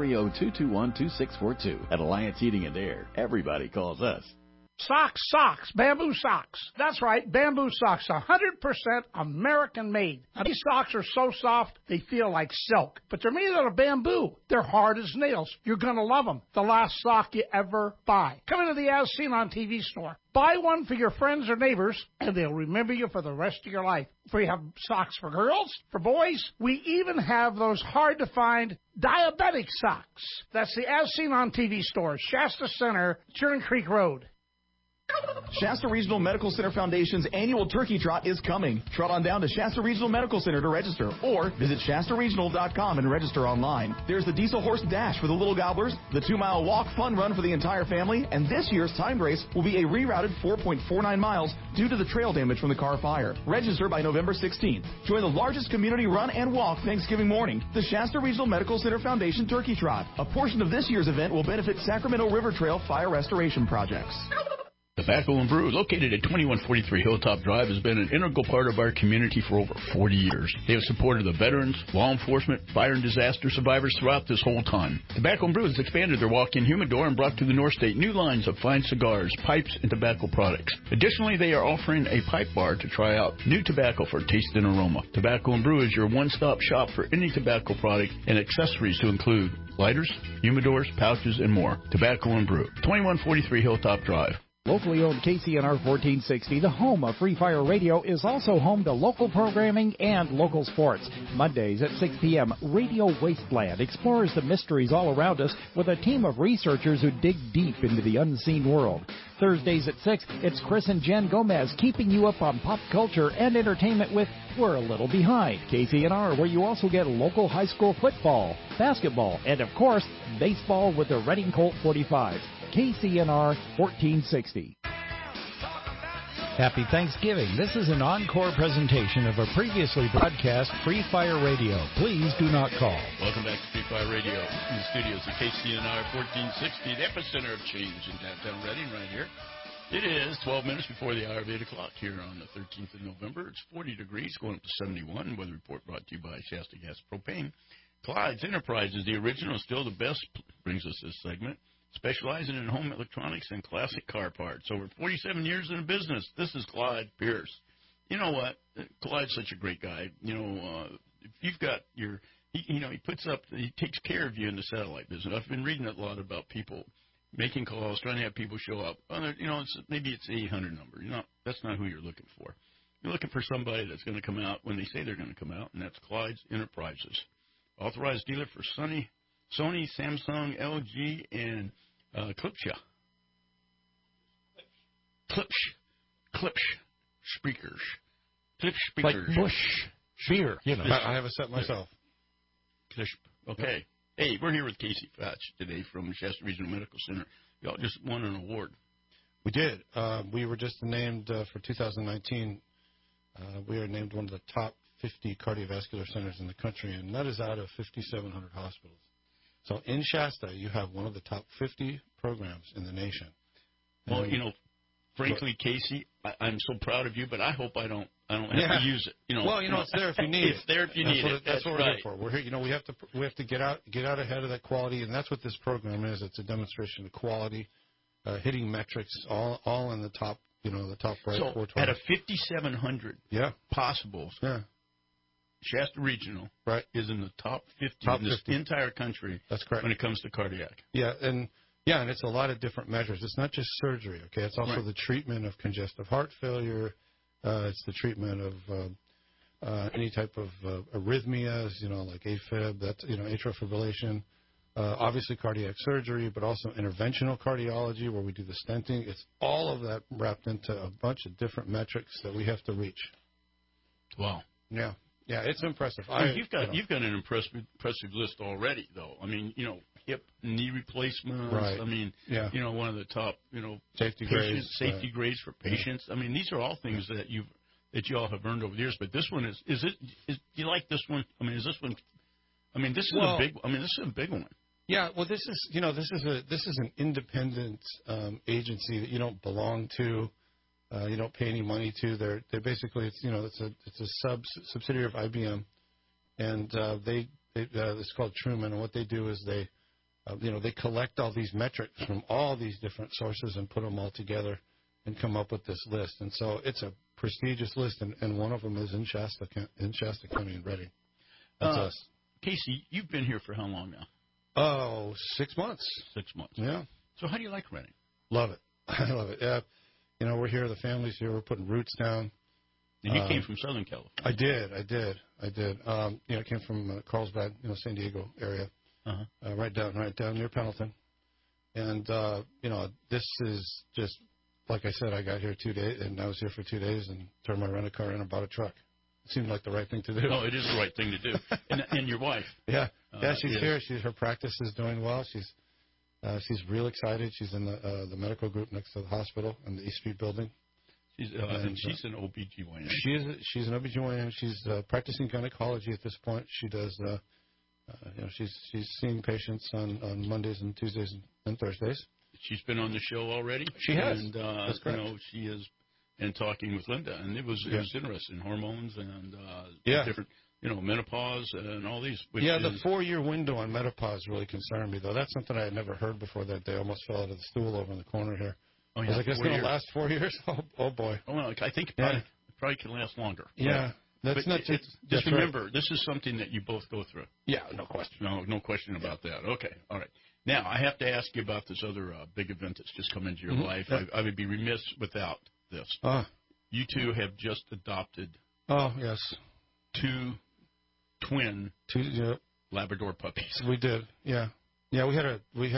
530-221-2642. At Alliance Heating and Air, everybody calls us. Socks, bamboo socks. That's right, bamboo socks, 100% American made. Now, these socks are so soft, they feel like silk, but they're made out of bamboo. They're hard as nails. You're going to love them. The last sock you ever buy. Come into the As Seen on TV store. Buy one for your friends or neighbors, and they'll remember you for the rest of your life. We have socks for girls, for boys. We even have those hard-to-find diabetic socks. That's the As Seen on TV store, Shasta Center, Churn Creek Road. Shasta Regional Medical Center Foundation's annual turkey trot is coming. Trot on down to Shasta Regional Medical Center to register, or visit shastaregional.com and register online. There's the Diesel Horse Dash for the little gobblers, the 2-mile walk fun run for the entire family, and this year's timed race will be a rerouted 4.49 miles due to the trail damage from the car fire. Register by November 16th. Join the largest community run and walk Thanksgiving morning, the Shasta Regional Medical Center Foundation Turkey Trot. A portion of this year's event will benefit Sacramento River Trail fire restoration projects. Tobacco and Brew, located at 2143 Hilltop Drive, has been an integral part of our community for over 40 years. They have supported the veterans, law enforcement, fire and disaster survivors throughout this whole time. Tobacco and Brew has expanded their walk-in humidor and brought to the North State new lines of fine cigars, pipes, and tobacco products. Additionally, they are offering a pipe bar to try out new tobacco for taste and aroma. Tobacco and Brew is your one-stop shop for any tobacco product and accessories to include lighters, humidors, pouches, and more. Tobacco and Brew, 2143 Hilltop Drive. Locally owned KCNR 1460, the home of Free Fire Radio, is also home to local programming and local sports. Mondays at 6 p.m., Radio Wasteland explores the mysteries all around us with a team of researchers who dig deep into the unseen world. Thursdays at 6, it's Chris and Jen Gomez keeping you up on pop culture and entertainment with We're a Little Behind. KCNR, where you also get local high school football, basketball, and of course, baseball with the Reading Colt 45s. KCNR 1460. Happy Thanksgiving. This is an encore presentation of a previously broadcast Free Fire Radio. Please do not call. Welcome back to Free Fire Radio in the studios of KCNR 1460, the epicenter of change in downtown Reading right here. It is 12 minutes before the hour of 8 o'clock here on the 13th of November. It's 40 degrees, going up to 71. Weather report brought to you by Shasta Gas Propane. Clyde's Enterprises, the original, still the best, brings us this segment. Specializing in home electronics and classic car parts. Over 47 years in the business. This is Clyde Pierce. You know what? Clyde's such a great guy. You know, if you've got your, he takes care of you in the satellite business. I've been reading a lot about people making calls, trying to have people show up. Maybe it's the 800 number. That's not who you're looking for. You're looking for somebody that's going to come out when they say they're going to come out, and that's Clyde's Enterprises. Authorized dealer for Sony, Samsung, LG, and Klipsch speakers. Like Bush beer, I have a set myself. Okay. Hey, we're here with Casey Fetch today from Shasta Regional Medical Center. Y'all just won an award. We did. We were just named for 2019. We are named one of the top 50 cardiovascular centers in the country, and that is out of 5,700 hospitals. So in Shasta, you have one of the top 50 programs in the nation. Well, frankly, Casey, I'm so proud of you, but I hope I don't have to use it. Well, it's there if you need it. It's there if you need it. That's what we're right. here for. We're here. We have to get out ahead of that quality, and that's what this program is. It's a demonstration of quality, hitting metrics, all in the top. The top right. So out of 5,700 possibles, Shasta Regional is in the top 50 in this entire country. That's correct. When it comes to cardiac. And it's a lot of different measures. It's not just surgery, okay? It's also the treatment of congestive heart failure. It's the treatment of any type of arrhythmias, like AFib, that's, atrial fibrillation. Obviously cardiac surgery, but also interventional cardiology where we do the stenting. It's all of that wrapped into a bunch of different metrics that we have to reach. Wow. Yeah, it's impressive. You've got an impressive list already, though. I mean, hip, knee replacements. Right. I mean, one of the top, safety grades for patients. I mean, these are all things that you all have earned over the years. But this one is do you like this one? I mean, is this one? I mean, this is a big. I mean, this is a big one. Yeah, well, this is an independent agency that you don't belong to, you don't pay any money to. They're basically it's a subsidiary of IBM, and it's called Truman. And what they do is they collect all these metrics from all these different sources and put them all together and come up with this list. And so it's a prestigious list, and one of them is in Shasta County in Redding. That's us. Casey, you've been here for how long now? Oh, 6 months. 6 months. Yeah. So how do you like Redding? Love it. I love it. Yeah. We're here. The family's here. We're putting roots down. And you came from Southern California. I did. I came from Carlsbad, San Diego area, right down near Pendleton. And this is just like I said. I got here 2 days, and I was here for 2 days, and turned my rental-car in and bought a truck. It seemed like the right thing to do. No, it is the right thing to do. And your wife? Yeah, she's here. Her practice is doing well. She's real excited. She's in the medical group next to the hospital in the East Street building. She's an OBGYN. She's an OBGYN. She's practicing gynecology at this point. She does. She's seeing patients on Mondays and Tuesdays and Thursdays. She's been on the show already. She has. And that's correct. She is. And talking with Linda, and it was interesting, hormones and different, menopause and all these. The 4-year window on menopause really concerned me, though. That's something I had never heard before. That they almost fell out of the stool over in the corner here. Oh, yeah. I was like, it's going to last 4 years? Oh boy. Oh, well, I think it probably can last longer. Yeah. That's not just remember, this is something that you both go through. Yeah, no question. No question about that. Okay, all right. Now, I have to ask you about this other big event that's just come into your life. Yeah. I would be remiss without this. You two have just adopted. Oh, yes. 2 twin Labrador puppies. We did. Yeah. Yeah, we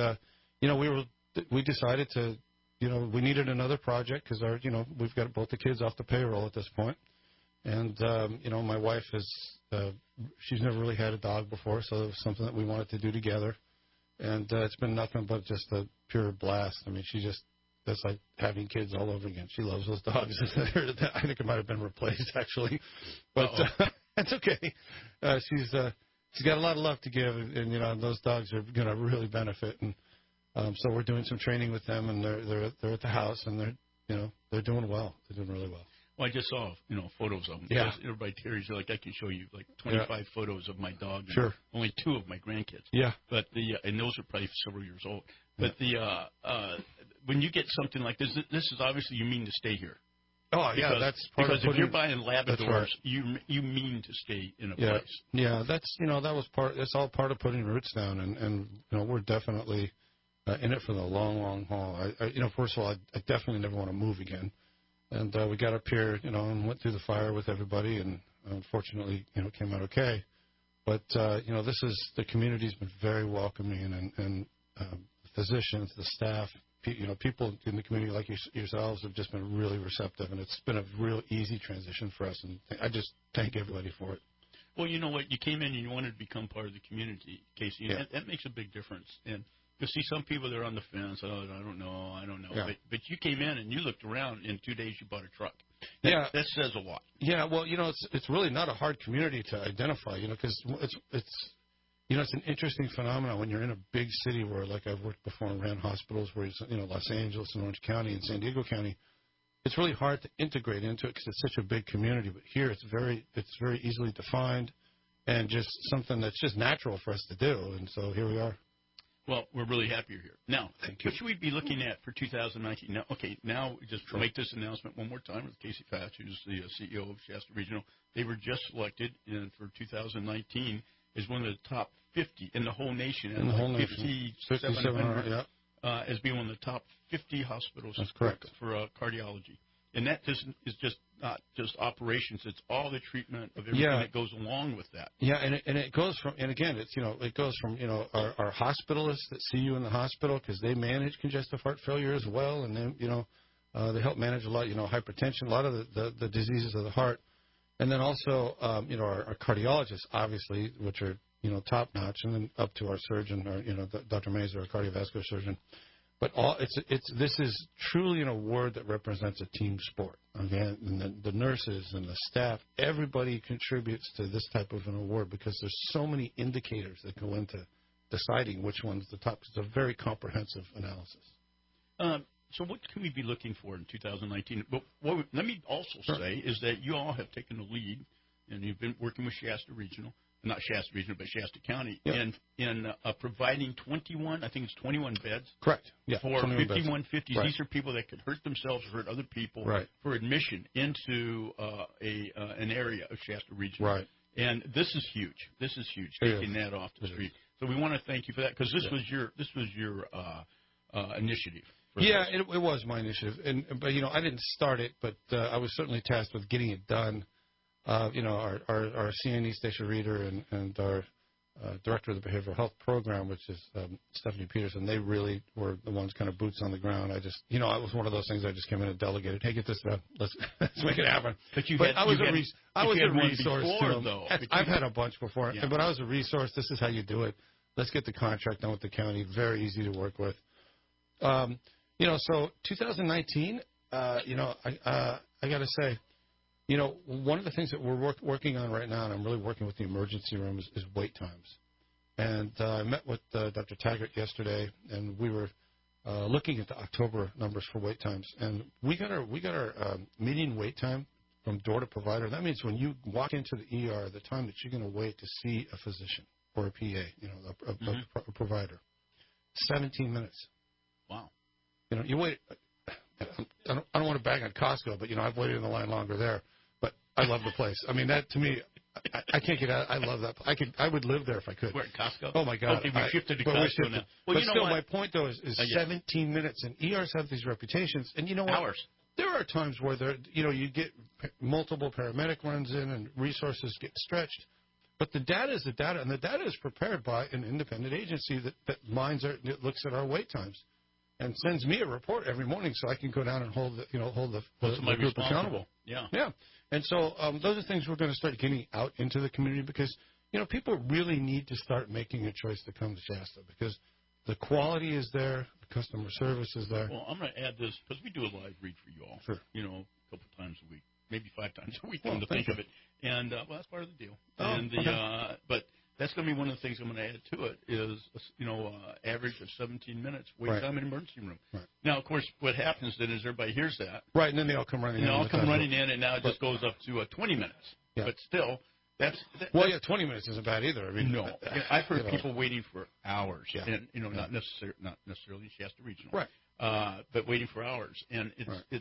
decided to, we needed another project because we've got both the kids off the payroll at this point. And, my wife she's never really had a dog before, so it was something that we wanted to do together. And it's been nothing but just a pure blast. I mean, that's like having kids all over again. She loves those dogs. I think it might have been replaced, actually. But that's okay. She's got a lot of love to give, and those dogs are going to really benefit. And so we're doing some training with them, and they're at the house, and they're doing well. They're doing really well. Well, I just saw, photos of them. Yeah. Everybody tears. Like, I can show you, 25 photos of my dog. And sure. Only 2 of my grandkids. Yeah. But and those are probably several years old. But when you get something like this is obviously you mean to stay here. Oh, yeah, that's part of if you're buying Labradors, right. you mean to stay in a place. Yeah, that's that was part. It's all part of putting roots down, and we're definitely in it for the long haul. First of all, I definitely never want to move again, and we got up here, and went through the fire with everybody, and unfortunately, came out okay. But the community's been very welcoming, and physicians, the staff. People in the community like yourselves have just been really receptive, and it's been a real easy transition for us, and I just thank everybody for it. Well, you know what? You came in and you wanted to become part of the community, Casey, and that makes a big difference. And you see some people, they're on the fence. Oh, I don't know. Yeah. But you came in and you looked around. In 2 days, you bought a truck. That says a lot. Yeah, well, it's really not a hard community to identify, because it's an interesting phenomenon when you're in a big city where, like I've worked before and ran hospitals where it's, Los Angeles and Orange County and San Diego County. It's really hard to integrate into it because it's such a big community. But here it's very easily defined and just something that's just natural for us to do. And so here we are. Well, we're really happy you're here. Now, thank you. What should we be looking at for 2019? Now just make this announcement one more time with Casey Fatch, who's the CEO of Shasta Regional. They were just selected for 2019 as one of the top 50 in the whole nation. In the whole nation. 5,700, yeah. As being one of the top 50 hospitals. That's correct. For cardiology. And that is just not just operations; it's all the treatment of everything that goes along with that. Yeah, and it goes from, and again, it goes from our hospitalists that see you in the hospital because they manage congestive heart failure as well, and then they help manage a lot, hypertension, a lot of the diseases of the heart, and then also our cardiologists, obviously, which are top notch, and then up to our surgeon, Dr. Mays, our cardiovascular surgeon. But this is truly an award that represents a team sport. Okay, and the nurses and the staff, everybody contributes to this type of an award because there's so many indicators that go into deciding which one's the top. It's a very comprehensive analysis. So what can we be looking for in 2019? But let me also say is that you all have taken the lead, and you've been working with Shasta Regional. Not Shasta Regional, but Shasta County, in providing 21 beds. Correct. Yeah. For 5150s. Right. These are people that could hurt themselves or hurt other people for admission into an area of Shasta Regional. Right. And this is huge. Taking that off the street. So we want to thank you for that because this was your initiative. Yeah, it was my initiative, but I didn't start it, but I was certainly tasked with getting it done. Our CNE station reader and our director of the behavioral health program, which is Stephanie Peterson, they really were the ones kind of boots on the ground. I just, it was one of those things I just came in and delegated. Hey, get this done. Let's make it happen. But I was a resource before, to them. though. I've had a bunch before, but I was a resource. This is how you do it. Let's get the contract done with the county. Very easy to work with. So 2019, I got to say, one of the things that we're working on right now, and I'm really working with the emergency room, is wait times. And I met with Dr. Taggart yesterday, and we were looking at the October numbers for wait times. And we got our median wait time from door to provider. That means when you walk into the ER, the time that you're going to wait to see a physician or a PA, a provider, 17 minutes. Wow. You wait. I don't want to bag on Costco, but I've waited in the line longer there. But I love the place. I mean, that to me, I can't get out. I love that. I would live there if I could. Where at Costco? Oh my God! Okay, we shifted to Costco now. Well, but still, my point though is 17 minutes, and ERs have these reputations, and you know what? Hours. There are times where you get multiple paramedic runs in, and resources get stretched. But the data is the data, and the data is prepared by an independent agency that looks at our wait times. And sends me a report every morning so I can go down and hold the group accountable. Yeah. And so those are things we're going to start getting out into the community because, people really need to start making a choice to come to Shasta because the quality is there, the customer service is there. Well, I'm going to add this because we do a live read for you all. Sure. A couple times a week, maybe 5 times a week, come to think of it. And, that's part of the deal. But that's going to be one of the things I'm going to add to it is, average of 17 minutes wait time in emergency room. Right. Now, of course, what happens then is everybody hears that. Right, and then they all come running in. And now it just goes up to 20 minutes. Yeah. But still, that's 20 minutes isn't bad either. I mean, no, I've heard people waiting for hours, and not necessarily Shasta Regional, right? But waiting for hours, and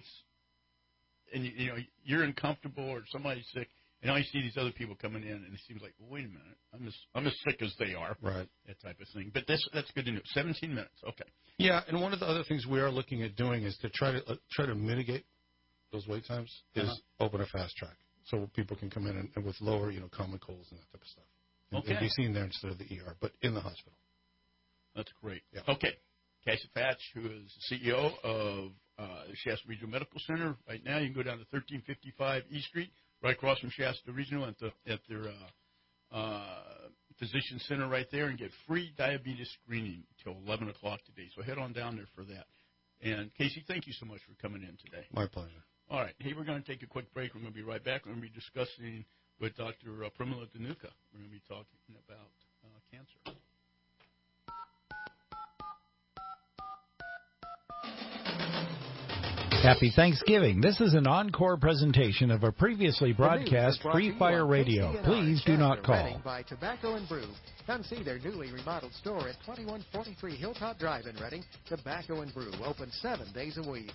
you're uncomfortable or somebody's sick. And now you see these other people coming in, and it seems like, well, wait a minute, I'm as sick as they are, right? That type of thing. But that's good to know. 17 minutes, okay. Yeah, and one of the other things we are looking at doing is to try to mitigate those wait times. Is open a fast track so people can come in and with lower, common colds and that type of stuff, and be seen there instead of the ER, but in the hospital. That's great. Yeah. Okay, Cassie Patch, who is the CEO of the Shasta Regional Medical Center. Right now, you can go down to 1355 East Street. Right across from Shasta Regional at their physician center right there, and get free diabetes screening until 11 o'clock today. So head on down there for that. And, Casey, thank you so much for coming in today. My pleasure. All right. Hey, we're going to take a quick break. We're going to be right back. We're going to be discussing with Dr. Pramila Dhanuka. We're going to be talking about cancer. Happy Thanksgiving. This is an encore presentation of a previously broadcast Free Fire Radio. Please do not call. By Tobacco and Brew. Come see their newly remodeled store at 2143 Hilltop Drive in Reading. Tobacco and Brew, open 7 days a week.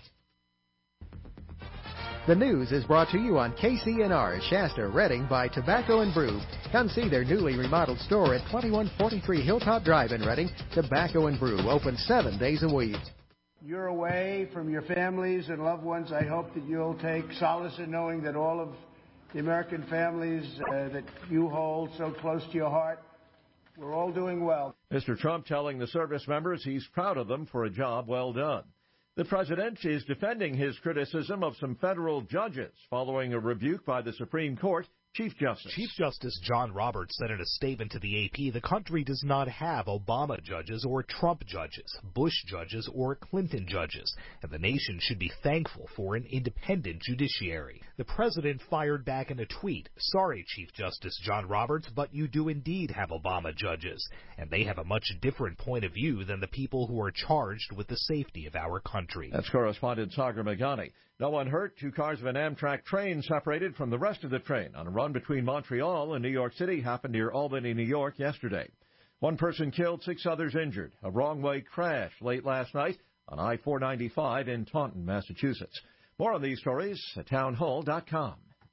The news is brought to you on KCNR Shasta, Reading by Tobacco and Brew. Come see their newly remodeled store at 2143 Hilltop Drive in Reading. Tobacco and Brew, open 7 days a week. You're away from your families and loved ones. I hope that you'll take solace in knowing that all of the American families that you hold so close to your heart, we're all doing well. Mr. Trump telling the service members he's proud of them for a job well done. The president is defending his criticism of some federal judges following a rebuke by the Supreme Court Chief Justice John Roberts said in a statement to the AP the country does not have Obama judges or Trump judges, Bush judges or Clinton judges, and the nation should be thankful for an independent judiciary. The president fired back in a tweet, "Sorry, Chief Justice John Roberts, but you do indeed have Obama judges, and they have a much different point of view than the people who are charged with the safety of our country." That's correspondent Sagar Meghani. No one hurt. 2 cars of an Amtrak train separated from the rest of the train on a run between Montreal and New York City happened near Albany, New York yesterday. 1 person killed, 6 others injured. A wrong-way crash late last night on I-495 in Taunton, Massachusetts. More on these stories at townhall.com.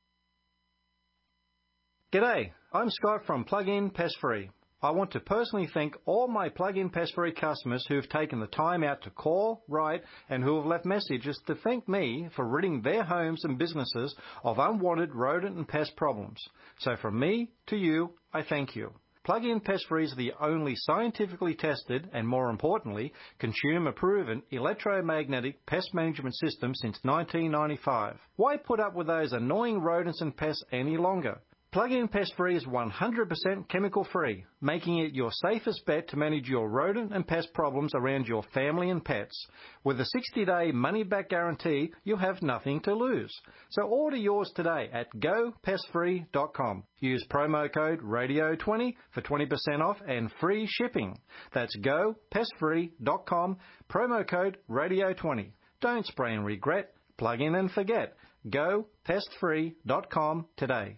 G'day, I'm Scott from Plug-in Pest Free. I want to personally thank all my Plug-in Pest Free customers who have taken the time out to call, write, and who have left messages to thank me for ridding their homes and businesses of unwanted rodent and pest problems. So from me to you, I thank you. Plug-in Pest Free is the only scientifically tested and, more importantly, consumer-proven electromagnetic pest management system since 1995. Why put up with those annoying rodents and pests any longer? Plug-in Pest Free is 100% chemical-free, making it your safest bet to manage your rodent and pest problems around your family and pets. With a 60-day money-back guarantee, you have nothing to lose. So order yours today at gopestfree.com. Use promo code RADIO20 for 20% off and free shipping. That's gopestfree.com, promo code RADIO20. Don't spray and regret, plug in and forget. Gopestfree.com today.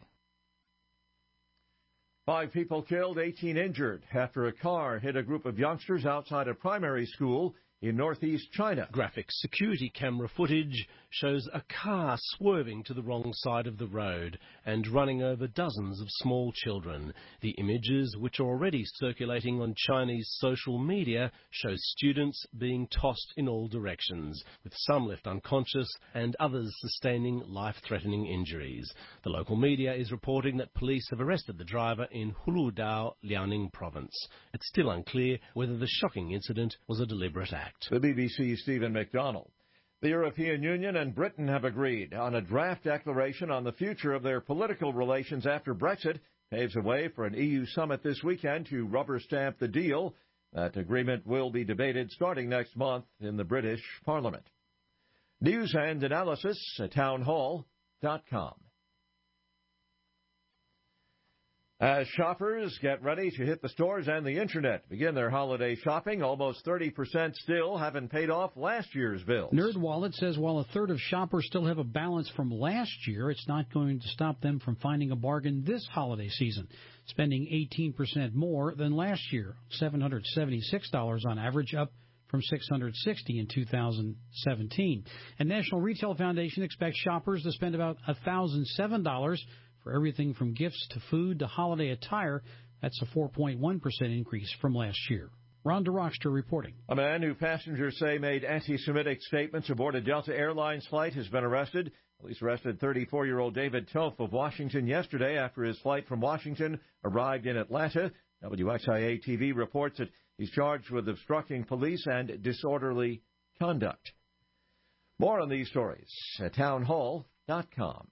5 people killed, 18 injured after a car hit a group of youngsters outside a primary school in northeast China. Graphic security camera footage shows a car swerving to the wrong side of the road and running over dozens of small children. The images, which are already circulating on Chinese social media, show students being tossed in all directions, with some left unconscious and others sustaining life-threatening injuries. The local media is reporting that police have arrested the driver in Huludao, Liaoning province. It's still unclear whether the shocking incident was a deliberate act. The BBC's Stephen McDonnell. The European Union and Britain have agreed on a draft declaration on the future of their political relations after Brexit paves the way for an EU summit this weekend to rubber stamp the deal. That agreement will be debated starting next month in the British Parliament. News and analysis at townhall.com. As shoppers get ready to hit the stores and the Internet to begin their holiday shopping, almost 30% still haven't paid off last year's bills. NerdWallet says while a third of shoppers still have a balance from last year, it's not going to stop them from finding a bargain this holiday season, spending 18% more than last year, $776 on average, up from $660 in 2017. And National Retail Foundation expects shoppers to spend about $1,007 for everything from gifts to food to holiday attire. That's a 4.1% increase from last year. Ron DeRockster reporting. A man who passengers say made anti-Semitic statements aboard a Delta Airlines flight has been arrested. Police arrested 34-year-old David Toth of Washington yesterday after his flight from Washington arrived in Atlanta. WXIA-TV reports that he's charged with obstructing police and disorderly conduct. More on these stories at townhall.com.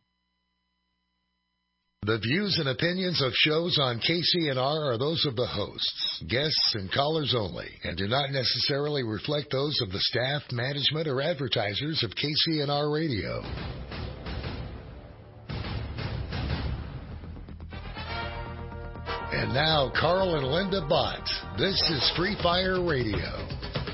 The views and opinions of shows on KCNR are those of the hosts, guests, and callers only, and do not necessarily reflect those of the staff, management, or advertisers of KCNR Radio. And now, Carl and Linda Bott. This is Free Fire Radio.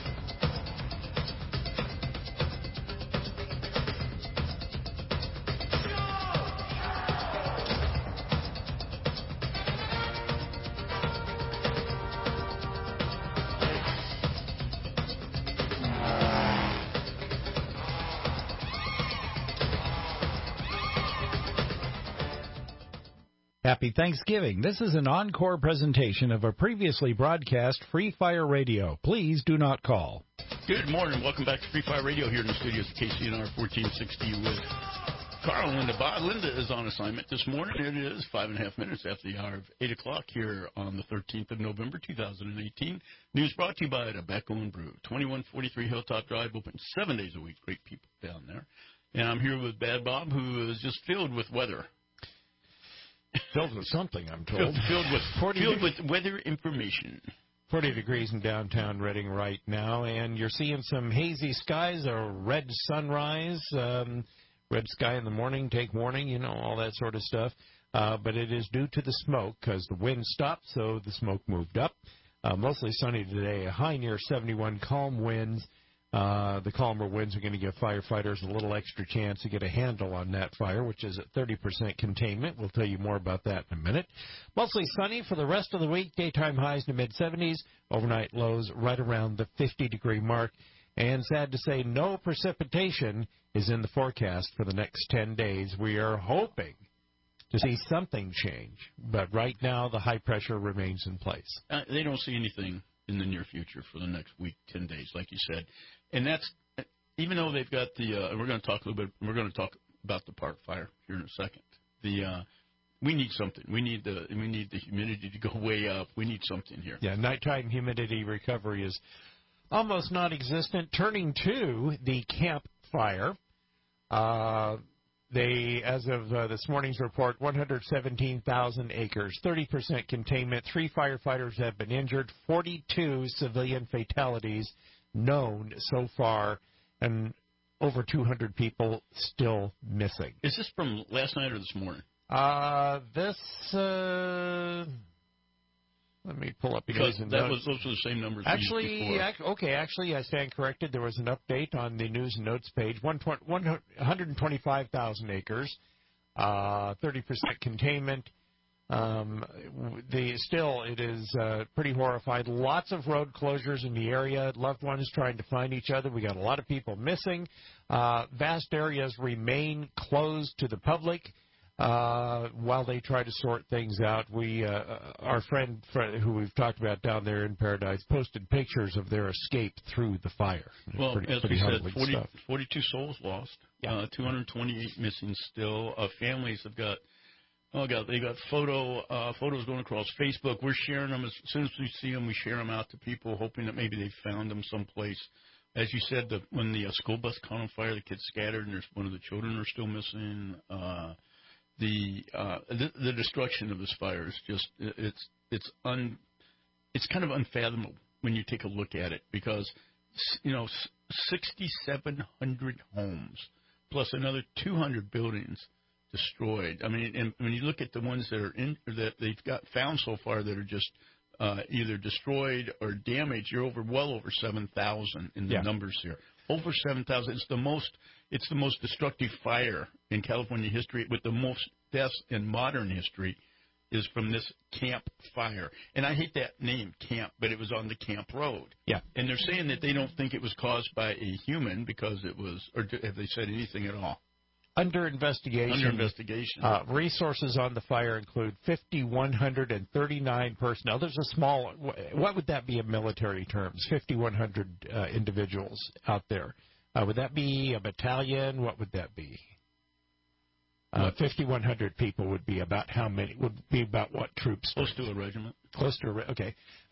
Happy Thanksgiving. This is an encore presentation of a previously broadcast Free Fire Radio. Please do not call. Good morning. Welcome back to Free Fire Radio here in the studios of KCNR 1460 with Carl and Linda Bott. Linda is on assignment this morning. It is 5.5 minutes after the hour of 8 o'clock here on the 13th of November, 2018. News brought to you by Tobacco and Brew, 2143 Hilltop Drive, open 7 days a week. Great people down there. And I'm here with Bad Bob, who is just filled with weather. Filled with something, I'm told. Filled with weather information. 40 degrees in downtown Reading right now, and you're seeing some hazy skies, a red sunrise, red sky in the morning, take warning, you know, all that sort of stuff. But it is due to the smoke because the wind stopped, so the smoke moved up. Mostly sunny today, a high near 71, calm winds. The calmer winds are going to give firefighters a little extra chance to get a handle on that fire, which is at 30% containment. We'll tell you more about that in a minute. Mostly sunny for the rest of the week. Daytime highs in the mid-70s. Overnight lows right around the 50-degree mark. And sad to say, no precipitation is in the forecast for the next 10 days. We are hoping to see something change. But right now, the high pressure remains in place. They don't see anything in the near future for the next week, 10 days, like you said. And that's, even though they've got we're going to talk a little bit, we're going to talk about the park fire here in a second. We need something. We need the humidity to go way up. We need something here. Yeah, nighttime humidity recovery is almost non-existent. Turning to the Camp Fire, they, as of this morning's report, 117,000 acres, 30% containment. 3 firefighters have been injured, 42 civilian fatalities known so far, and over 200 people still missing. Is this from last night or this morning? Let me pull up because those were the same numbers. Actually, I stand corrected. There was an update on the news and notes page. 125,000 acres, 30% containment. It is pretty horrified. Lots of road closures in the area. Loved ones trying to find each other. We got a lot of people missing. Vast areas remain closed to the public while they try to sort things out. Our friend who we've talked about down there in Paradise posted pictures of their escape through the fire. Well, as we said, 42 souls lost. Yeah. 228 missing still. Families have got. Oh, God, they got photos going across Facebook. We're sharing them. As soon as we see them, we share them out to people, hoping that maybe they found them someplace. As you said, when the school bus caught on fire, the kids scattered, and one of the children are still missing. The destruction of this fire is just it's kind of unfathomable when you take a look at it, because 6,700 homes plus another 200 buildings destroyed. I mean, and when you look at the ones that are that they've got found so far that are just either destroyed or damaged, you're well over 7,000 in the numbers here. Over 7,000. It's the most destructive fire in California history, with the most deaths in modern history is from this Camp Fire. And I hate that name, Camp, but it was on the Camp Road. Yeah. And they're saying that they don't think it was caused by a human because it was, or have they said anything at all? Under investigation. Under investigation. Resources on the fire include 5,139 personnel. There's a small, what would that be in military terms? 5,100 individuals out there. Would that be a battalion? What would that be? 5,100 people would be about how many? Would be about what troops? Close to a regiment. Close to a okay.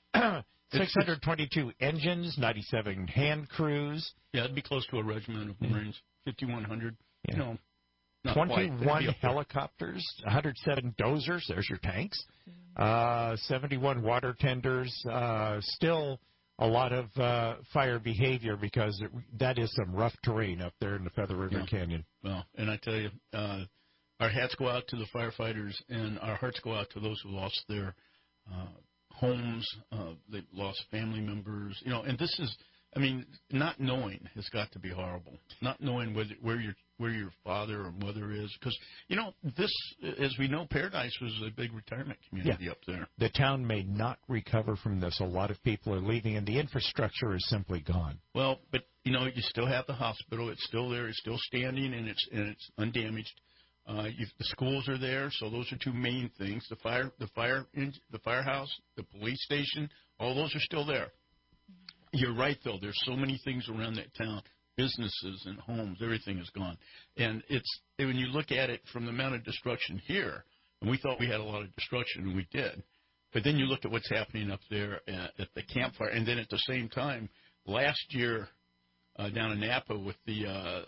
622 engines, 97 hand crews. Yeah, it'd be close to a regiment of Marines. 5,100. Yeah. No. 21 helicopters, 107 dozers. There's your tanks. 71 water tenders. Still a lot of fire behavior because that is some rough terrain up there in the Feather River Canyon. Well, and I tell you, our hats go out to the firefighters, and our hearts go out to those who lost their homes. They lost family members. You know, and this is, I mean, not knowing has got to be horrible. Not knowing where your father or mother is, because you know this, as we know, Paradise was a big retirement community up there. The town may not recover from this. A lot of people are leaving, and the infrastructure is simply gone. Well, but you know, you still have the hospital. It's still there. It's still standing, and it's undamaged. The schools are there, so those are two main things. The firehouse, the police station, all those are still there. You're right, though. There's so many things around that town, businesses and homes, everything is gone. And when you look at it from the amount of destruction here, and we thought we had a lot of destruction, and we did. But then you look at what's happening up there at the campfire, and then at the same time, last year down in Napa with the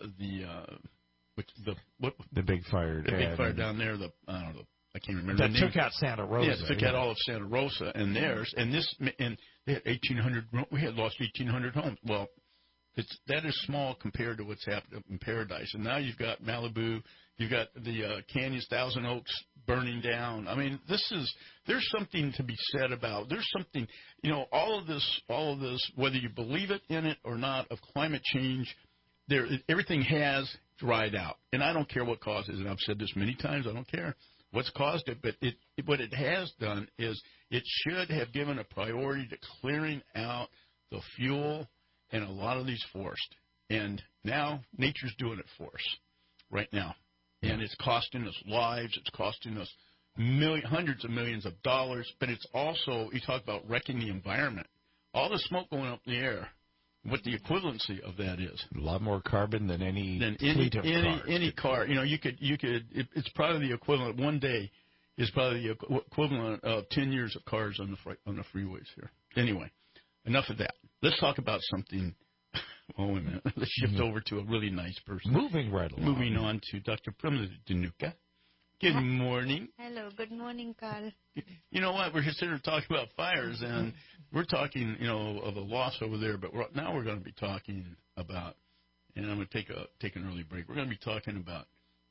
big fire. The big fire down there. I don't know. I can't remember. That took out Santa Rosa. Yeah, took out all of Santa Rosa and theirs. And they had 1,800. We had lost 1,800 homes. Well, that is small compared to what's happened up in Paradise. And now you've got Malibu. You've got the Canyons, Thousand Oaks burning down. I mean, there's something to be said about. There's something, you know, all of this, whether you believe it in it or not, of climate change. Everything has dried out, and I don't care what causes it. And I've said this many times. I don't care what's caused it, but what it has done is it should have given a priority to clearing out the fuel and a lot of these forests. And now nature's doing it for us right now, and it's costing us lives. It's costing us hundreds of millions of dollars. But it's also, you talk about wrecking the environment. All the smoke going up in the air. What the equivalency of that is. A lot more carbon than any fleet of cars. Any car. You know, it's probably the equivalent. One day is probably the equivalent of 10 years of cars on the freeways here. Anyway, enough of that. Let's talk about something. Oh, wait a minute. Let's shift over to a really nice person. Moving right along. Moving on to Dr. Primla Danuka. Good morning. Hello. Good morning, Carl. You know what? We're here to talk about fires, and we're talking, you know, of a loss over there. But now we're going to be talking about, and I'm going to take an early break. We're going to be talking about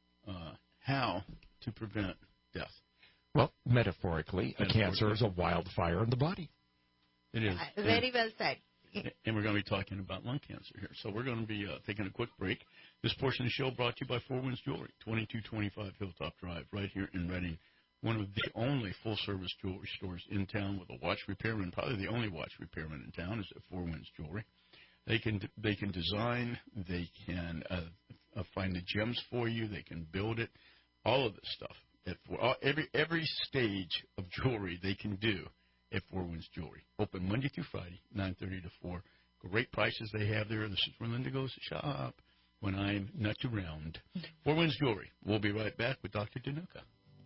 how to prevent death. Well, metaphorically, a cancer is a wildfire in the body. It is. Very well said. And we're going to be talking about lung cancer here. So we're going to be taking a quick break. This portion of the show brought to you by Four Winds Jewelry, 2225 Hilltop Drive, right here in Reading. One of the only full-service jewelry stores in town with a watch repairman. Probably the only watch repairman in town is at Four Winds Jewelry. They can design. They can find the gems for you. They can build it. All of this stuff. Every stage of jewelry they can do at Four Winds Jewelry. Open Monday through Friday, 9:30 to 4. Great prices they have there. This is where Linda goes to shop when I'm not around. Four Winds Jewelry. We'll be right back with Dr. Danuka.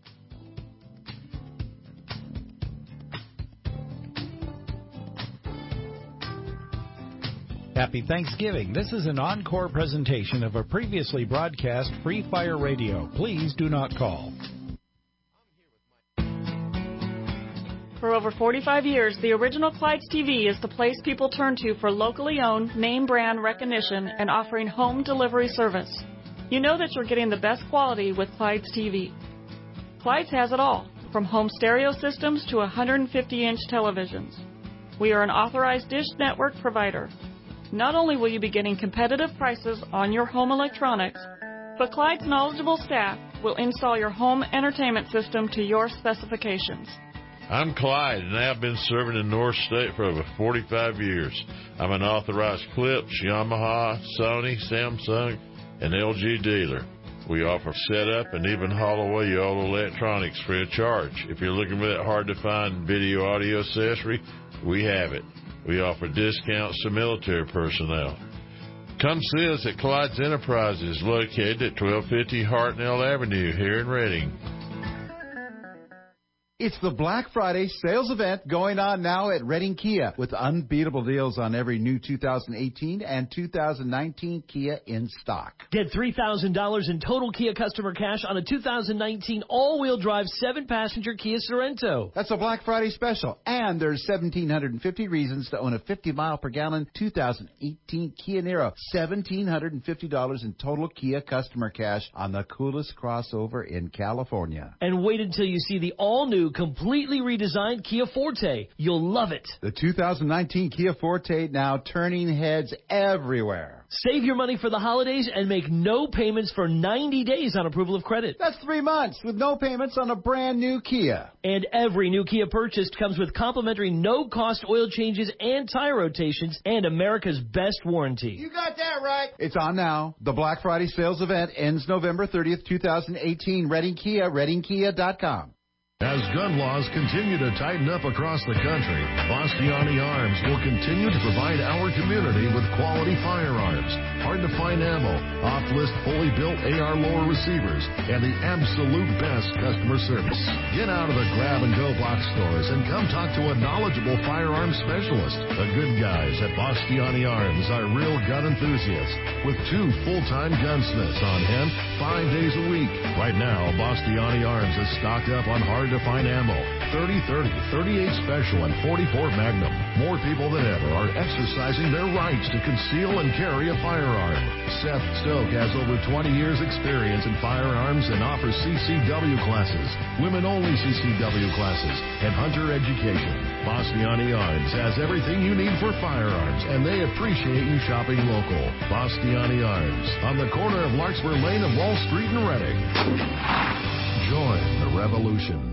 Happy Thanksgiving. This is an encore presentation of a previously broadcast Free Fire Radio. Please do not call. For over 45 years, the original Clyde's TV is the place people turn to for locally owned, name brand recognition and offering home delivery service. You know that you're getting the best quality with Clyde's TV. Clyde's has it all, from home stereo systems to 150-inch televisions. We are an authorized Dish Network provider. Not only will you be getting competitive prices on your home electronics, but Clyde's knowledgeable staff will install your home entertainment system to your specifications. I'm Clyde, and I've been serving in North State for over 45 years. I'm an authorized Philips, Yamaha, Sony, Samsung, and LG dealer. We offer setup and even haul away all electronics free of charge. If you're looking for that hard-to-find video audio accessory, we have it. We offer discounts to military personnel. Come see us at Clyde's Enterprises, located at 1250 Hartnell Avenue here in Reading. It's the Black Friday sales event going on now at Reading Kia with unbeatable deals on every new 2018 and 2019 Kia in stock. Get $3,000 in total Kia customer cash on a 2019 all-wheel drive 7-passenger Kia Sorento. That's a Black Friday special, and there's 1,750 reasons to own a 50-mile-per-gallon 2018 Kia Niro. $1,750 in total Kia customer cash on the coolest crossover in California. And wait until you see the all-new, completely redesigned Kia Forte. You'll love it. The 2019 Kia Forte now turning heads everywhere. Save your money for the holidays and make no payments for 90 days on approval of credit. That's 3 months with no payments on a brand new Kia. And every new Kia purchased comes with complimentary no-cost oil changes and tire rotations and America's best warranty. You got that right. It's on now. The Black Friday sales event ends November 30th, 2018. Reading Kia, readingkia.com. As gun laws continue to tighten up across the country, Bastiani Arms will continue to provide our community with quality firearms, hard-to-find ammo, off-list fully built AR lower receivers, and the absolute best customer service. Get out of the grab-and-go box stores and come talk to a knowledgeable firearms specialist. The good guys at Bastiani Arms are real gun enthusiasts with 2 full-time gunsmiths on hand 5 days a week. Right now, Bastiani Arms is stocked up on hard-to-find ammo, 30-30, 38 Special, and 44 Magnum. More people than ever are exercising their rights to conceal and carry a firearm. Seth Stoke has over 20 years experience in firearms and offers CCW classes, women-only CCW classes, and hunter education. Bastiani Arms has everything you need for firearms, and they appreciate you shopping local. Bastiani Arms, on the corner of Larkspur Lane and Wall Street in Reading. Join the revolution.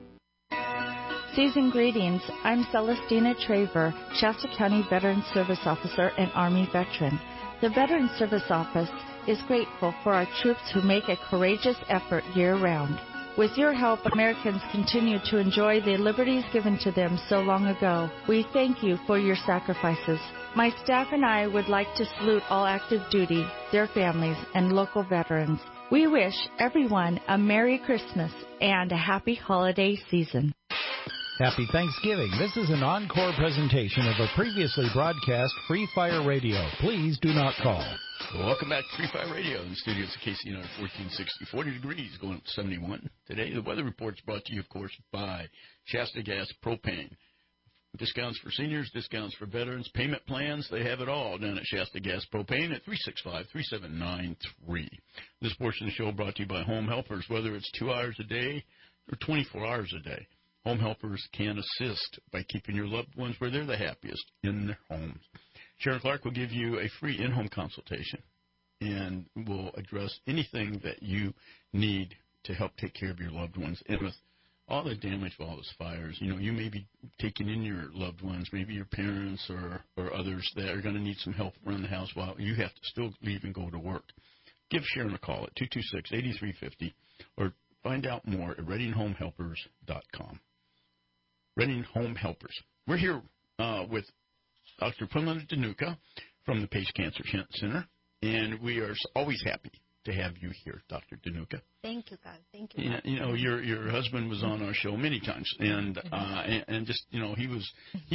Seasoned greetings. I'm Celestina Traver, Shasta County Veteran Service Officer and Army veteran. The Veteran Service Office is grateful for our troops who make a courageous effort year-round. With your help, Americans continue to enjoy the liberties given to them so long ago. We thank you for your sacrifices. My staff and I would like to salute all active duty, their families, and local veterans. We wish everyone a Merry Christmas and a happy holiday season. Happy Thanksgiving. This is an encore presentation of a previously broadcast Free Fire Radio. Please do not call. Welcome back to Free Fire Radio in the studios of KCNR 1460, 40 degrees, going up to 71. Today, the weather report's brought to you, of course, by Shasta Gas Propane. Discounts for seniors, discounts for veterans, payment plans, they have it all down at Shasta Gas Propane at 365-3793. This portion of the show brought to you by Home Helpers, whether it's 2 hours a day or 24 hours a day. Home Helpers can assist by keeping your loved ones where they're the happiest, in their homes. Sharon Clark will give you a free in-home consultation and will address anything that you need to help take care of your loved ones. And with all the damage of all those fires, you know, you may be taking in your loved ones, maybe your parents or others that are going to need some help around the house while you have to still leave and go to work. Give Sharon a call at 226-8350 or find out more at ReadingHomeHelpers.com. Reading Home Helpers. We're here with Dr. Pamela Denuka from the Pace Cancer Center, and we are always happy to have you here, Dr. Denuka. Thank you, Carl. Thank you. Yeah, you know, your husband was on our show many times, and just, you know, he was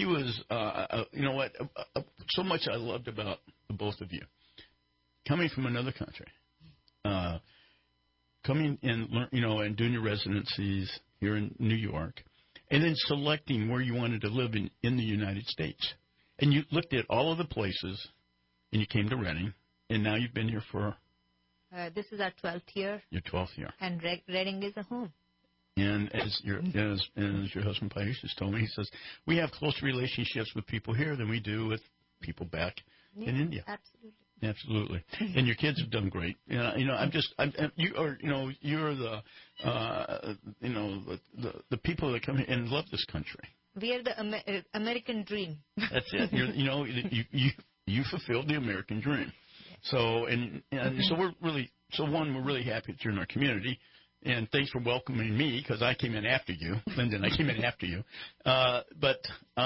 you know what, so much I loved about the both of you. Coming from another country, coming and learn, you know, and doing your residencies here in New York, and then selecting where you wanted to live in the United States. And you looked at all of the places, and you came to Reading, and now you've been here for This is our 12th year. Your 12th year. And Reading is a home. And as your husband Paisius told me, he says, we have closer relationships with people here than we do with people back in India. Absolutely. Absolutely. And your kids have done great. You're the people that come here and love this country. We are the American dream. That's it. You fulfilled the American dream. So we're really happy that you're in our community. And thanks for welcoming me, because I came in after you, Lyndon. I came in after you. But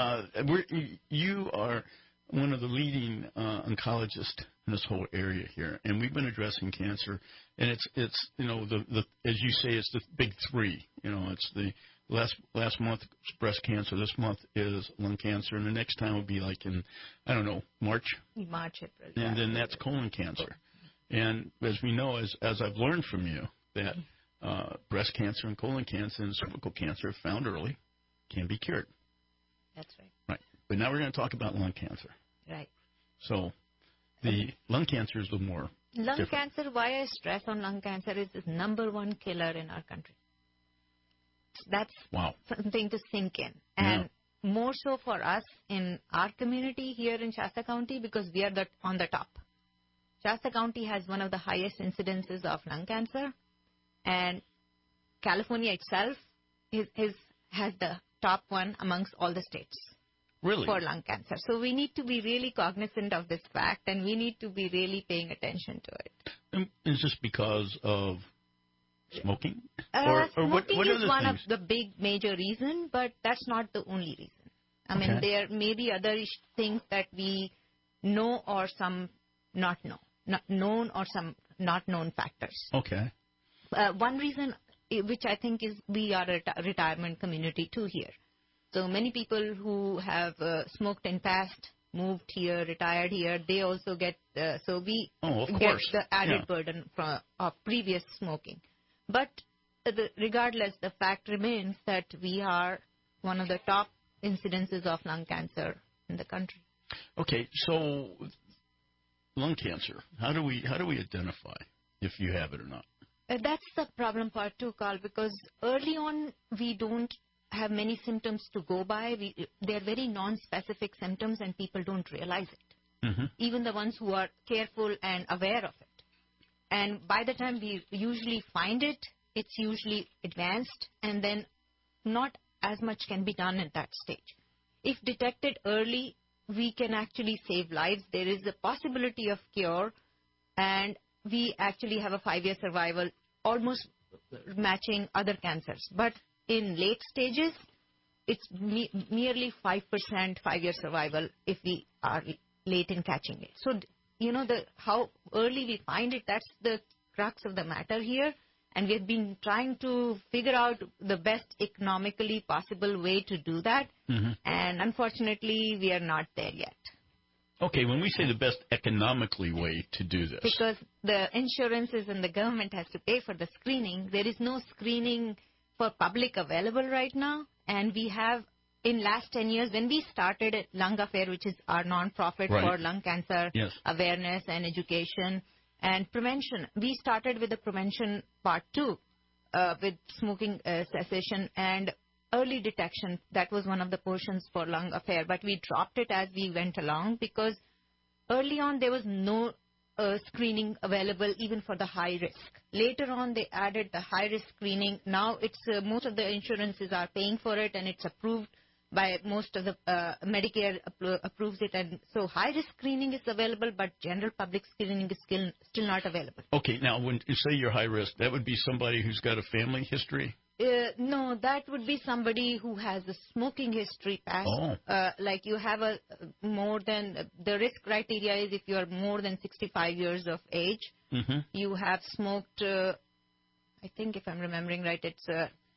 you are one of the leading oncologists in this whole area here, and we've been addressing cancer. And it's the as you say, it's the big three. It's the last month breast cancer. This month is lung cancer, and the next time will be like in March. March, April. And then that's colon cancer. And as we know, as I've learned from you, that breast cancer and colon cancer and cervical cancer, if found early, can be cured. That's right. Right. But now we're going to talk about lung cancer. Right. So the lung cancer is the more lung different. cancer, why I stress on lung cancer, is the number one killer in our country. That's something to sink in. And more so for us in our community here in Shasta County, because we are on the top. Shasta County has one of the highest incidences of lung cancer. And California itself has the top one amongst all the states. Really? For lung cancer. So we need to be really cognizant of this fact, and we need to be really paying attention to it. And is this because of smoking? Smoking what is one things? of the big major reasons, but that's not the only reason. I mean, there may be other things that we know or some not know. Not known or some not known factors. Okay. One reason, which I think is we are a retirement community too here. So many people who have smoked in past, moved here, retired here, they also get, so we get the added burden of previous smoking. But regardless, the fact remains that we are one of the top incidences of lung cancer in the country. Okay, so lung cancer, how do we identify if you have it or not? That's the problem part too, Carl, because early on we don't have many symptoms to go by. They're very non-specific symptoms and people don't realize it. Mm-hmm. Even the ones who are careful and aware of it. And by the time we usually find it, it's usually advanced, and then not as much can be done at that stage. If detected early, we can actually save lives. There is a possibility of cure, and we actually have a 5-year survival, almost matching other cancers. But in late stages, it's merely 5% 5-year survival if we are late in catching it. So, how early we find it, that's the crux of the matter here. And we've been trying to figure out the best economically possible way to do that. Mm-hmm. And unfortunately, we are not there yet. Okay, when we say the best economically way to do this. Because the insurances and the government has to pay for the screening, there is no screening for public available right now. And we have, in last 10 years, when we started at Lung Affair, which is our nonprofit for lung cancer awareness and education and prevention, we started with the prevention part too, with smoking cessation and early detection. That was one of the portions for Lung Affair, but we dropped it as we went along because early on there was no screening available even for the high risk. Later on they added the high risk screening. Now it's most of the insurances are paying for it and it's approved by most of the Medicare approves it, and so high risk screening is available, but general public screening is still not available. Okay, now when you say you're high risk, that would be somebody who's got a family history? No, that would be somebody who has a smoking history past. Like you have more than, the risk criteria is if you are more than 65 years of age, you have smoked, I think if I'm remembering right, it's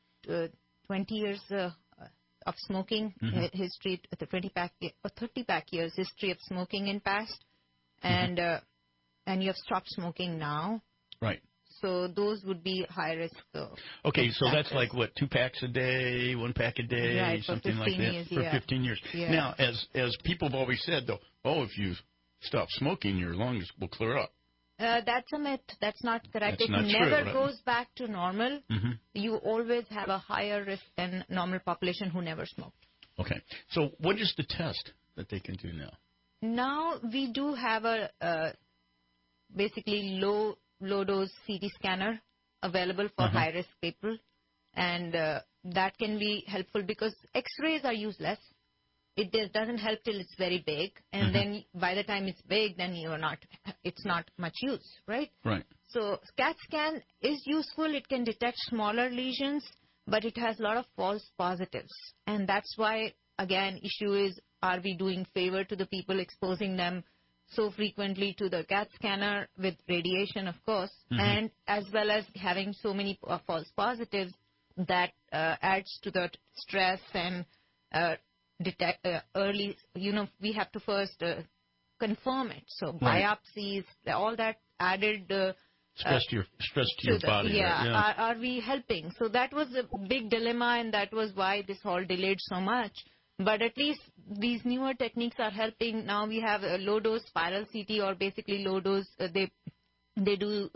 20 years of smoking history, 30 pack years history of smoking in past, and you have stopped smoking now. Right. So those would be high risk. Okay, so that's like what, 2 packs a day, 1 pack a day, right, something like that years, for 15 years. Yeah. Now, as people have always said though, if you stop smoking, your lungs will clear up. That's a myth. That's not correct. That's it not never true, goes back to normal. Mm-hmm. You always have a higher risk than normal population who never smoked. Okay. So what is the test that they can do now? Now we do have a basically low dose CT scanner available for high risk people, and that can be helpful because X-rays are useless. It doesn't help till it's very big, and then by the time it's big, then it's not much use, right? Right. So CAT scan is useful. It can detect smaller lesions, but it has a lot of false positives, and that's why again issue is, are we doing favor to the people exposing them so frequently to the CAT scanner with radiation, of course, and as well as having so many false positives that adds to the stress and detect early. We have to first confirm it. So biopsies, all that added stress to your body. Yeah, right? Are we helping? So that was a big dilemma, and that was why this all delayed so much. But at least these newer techniques are helping. Now we have a low-dose spiral CT, or basically low-dose. They do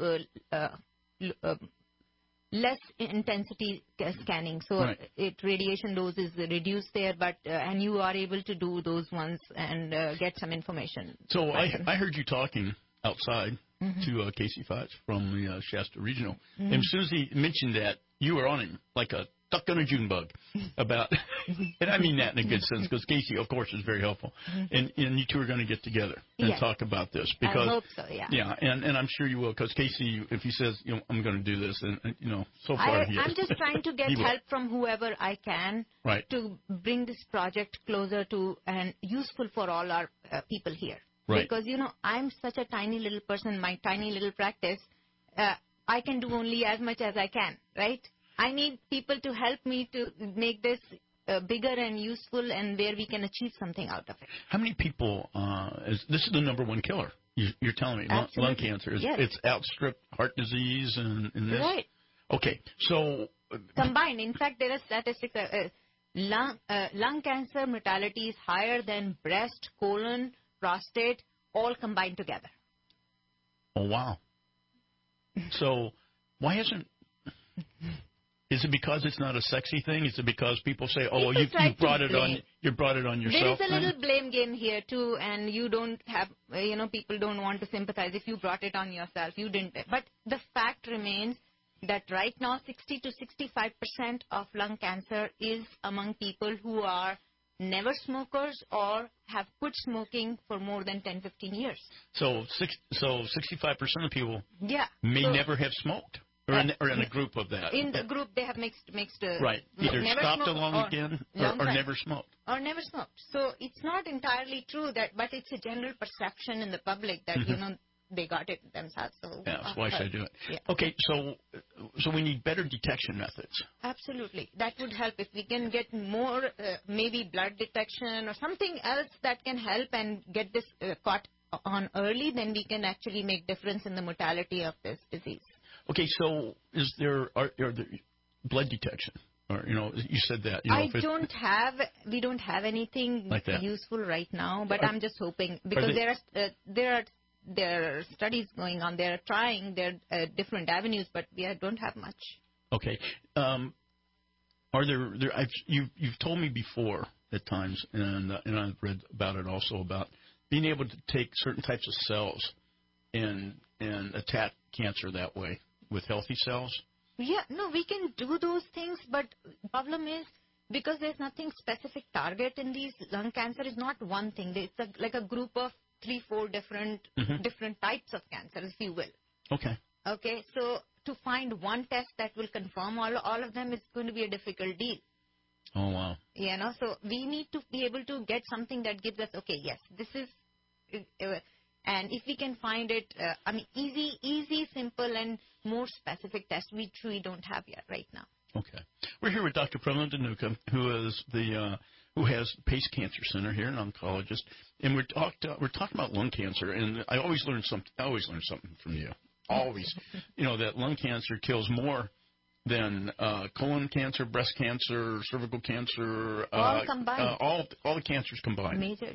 less intensity scanning, so radiation dose is reduced there. But and you are able to do those ones and get some information. So I heard you talking outside to Casey Fox from the Shasta Regional, and as soon as he mentioned that, you were on him like a duck on a June bug about, and I mean that in a good sense, because Casey, of course, is very helpful, and you two are going to get together and talk about this, because I hope so, yeah, and I'm sure you will, because Casey, if he says, I'm going to do this, and so far he has. I'm just trying to get help from whoever I can to bring this project closer to and useful for all our people here. Right. Because, I'm such a tiny little person, my tiny little practice, I can do only as much as I can, right? I need people to help me to make this bigger and useful, and where we can achieve something out of it. How many people, this is the number one killer, you're telling me, lung cancer. It's outstripped heart disease and this? Right. Okay, so... Combined. In fact, there are statistics. Lung cancer mortality is higher than breast, colon, prostate, all combined together. Oh, wow. So why isn't... Is it because it's not a sexy thing? Is it because people say, "Oh, well, you brought it on yourself"? There is a little blame game here too, and you don't have, people don't want to sympathize if you brought it on yourself. You didn't. But the fact remains that right now, 60 to 65% of lung cancer is among people who are never smokers or have quit smoking for more than 10, 15 years. So 65% of people may never have smoked. Or in a group of that. In the group, they have mixed. Right. Either stopped along again or never smoked. Or never smoked. So it's not entirely true but it's a general perception in the public that, they got it themselves. So why should I do it? Yeah. Okay, so we need better detection methods. Absolutely. That would help if we can get more, maybe blood detection or something else that can help and get this caught on early, then we can actually make difference in the mortality of this disease. Okay, so is there blood detection? Or you said that. We don't have anything like that useful right now, but I'm just hoping, because there are studies going on. They're trying different avenues, but we don't have much. Okay, are there? You've told me before at times, and I've read about it also, about being able to take certain types of cells and attack cancer that way with healthy cells? Yeah, no, we can do those things, but the problem is, because there's nothing specific target in these, lung cancer is not one thing. It's like a group of 3-4 different types of cancer, if you will. Okay. Okay, so to find one test that will confirm all of them is going to be a difficult deal. Oh, wow. So we need to be able to get something that gives us, okay, yes, this is... and if we can find it, easy, simple, and more specific tests, which we don't have yet right now. Okay. We're here with Dr. Pramila Dhanuka, who is who has Pace Cancer Center here, an oncologist, and we're talking about lung cancer. And I always learn something. From you. Always, that lung cancer kills more than colon cancer, breast cancer, cervical cancer, all combined. All the cancers combined. Major, yeah.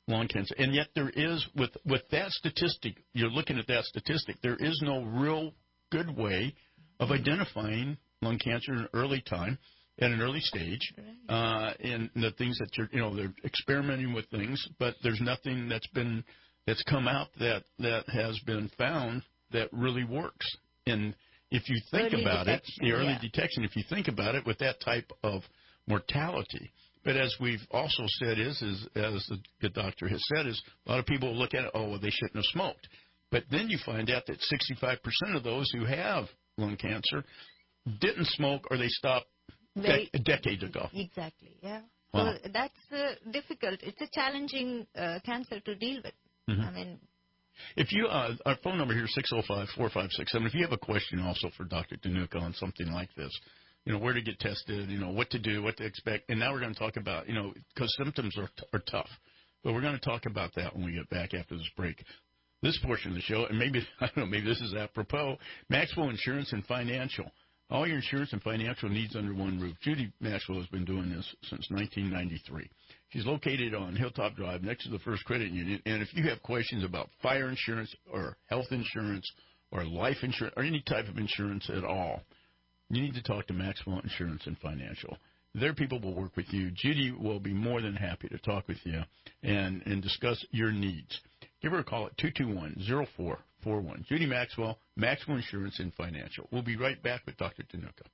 lung cancer. And yet there is, with that statistic, you're looking at that statistic, there is no real good way of identifying lung cancer in an early time, at an early stage, and the things that they're experimenting with things, but there's nothing that's come out that has been found that really works. And if you think about it, the early detection, if you think about it with that type of mortality. But as we've also said as the good doctor has said, is a lot of people look at it, they shouldn't have smoked. But then you find out that 65% of those who have lung cancer didn't smoke, or they stopped a decade ago. Exactly, yeah. Wow. So that's difficult. It's a challenging cancer to deal with. Mm-hmm. I mean, if you, our phone number here is 605-4567. If you have a question also for Dr. Denuka on something like this, where to get tested, what to do, what to expect. And now we're going to talk about, because symptoms are tough. But we're going to talk about that when we get back after this break. This portion of the show, and maybe this is apropos, Maxwell Insurance and Financial. All your insurance and financial needs under one roof. Judy Maxwell has been doing this since 1993. She's located on Hilltop Drive next to the First Credit Union. And if you have questions about fire insurance or health insurance or life insurance or any type of insurance at all, you need to talk to Maxwell Insurance and Financial. Their people will work with you. Judy will be more than happy to talk with you and discuss your needs. Give her a call at 221-0441. Judy Maxwell, Maxwell Insurance and Financial. We'll be right back with Dr. Denuka.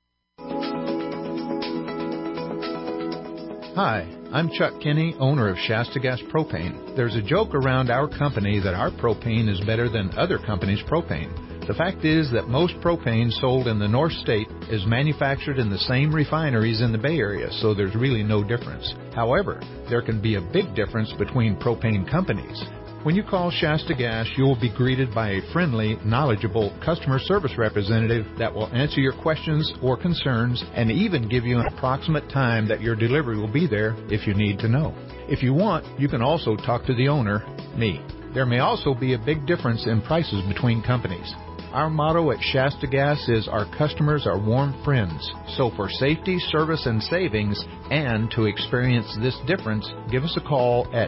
Hi, I'm Chuck Kinney, owner of Shasta Gas Propane. There's a joke around our company that our propane is better than other companies' propane. The fact is that most propane sold in the North State is manufactured in the same refineries in the Bay Area, so there's really no difference. However, there can be a big difference between propane companies. When you call Shasta Gas, you will be greeted by a friendly, knowledgeable customer service representative that will answer your questions or concerns and even give you an approximate time that your delivery will be there if you need to know. If you want, you can also talk to the owner, me. There may also be a big difference in prices between companies. Our motto at Shasta Gas is our customers are warm friends. So for safety, service, and savings, and to experience this difference, give us a call at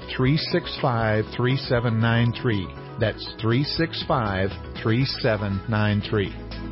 365-3793. That's 365-3793.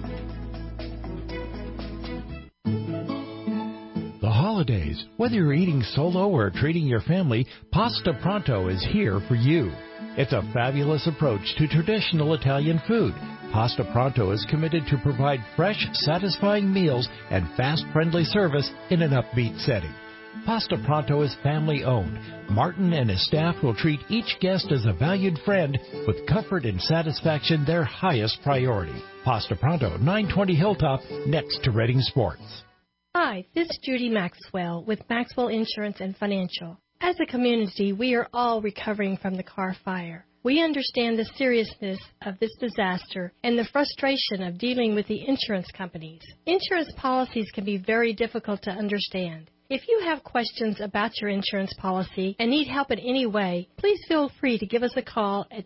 The holidays, whether you're eating solo or treating your family, Pasta Pronto is here for you. It's a fabulous approach to traditional Italian food. Pasta Pronto is committed to provide fresh, satisfying meals and fast, friendly service in an upbeat setting. Pasta Pronto is family-owned. Martin and his staff will treat each guest as a valued friend with comfort and satisfaction their highest priority. Pasta Pronto, 920 Hilltop, next to Reading Sports. Hi, this is Judy Maxwell with Maxwell Insurance and Financial. As a community, we are all recovering from the Carr fire. We understand the seriousness of this disaster and the frustration of dealing with the insurance companies. Insurance policies can be very difficult to understand. If you have questions about your insurance policy and need help in any way, please feel free to give us a call at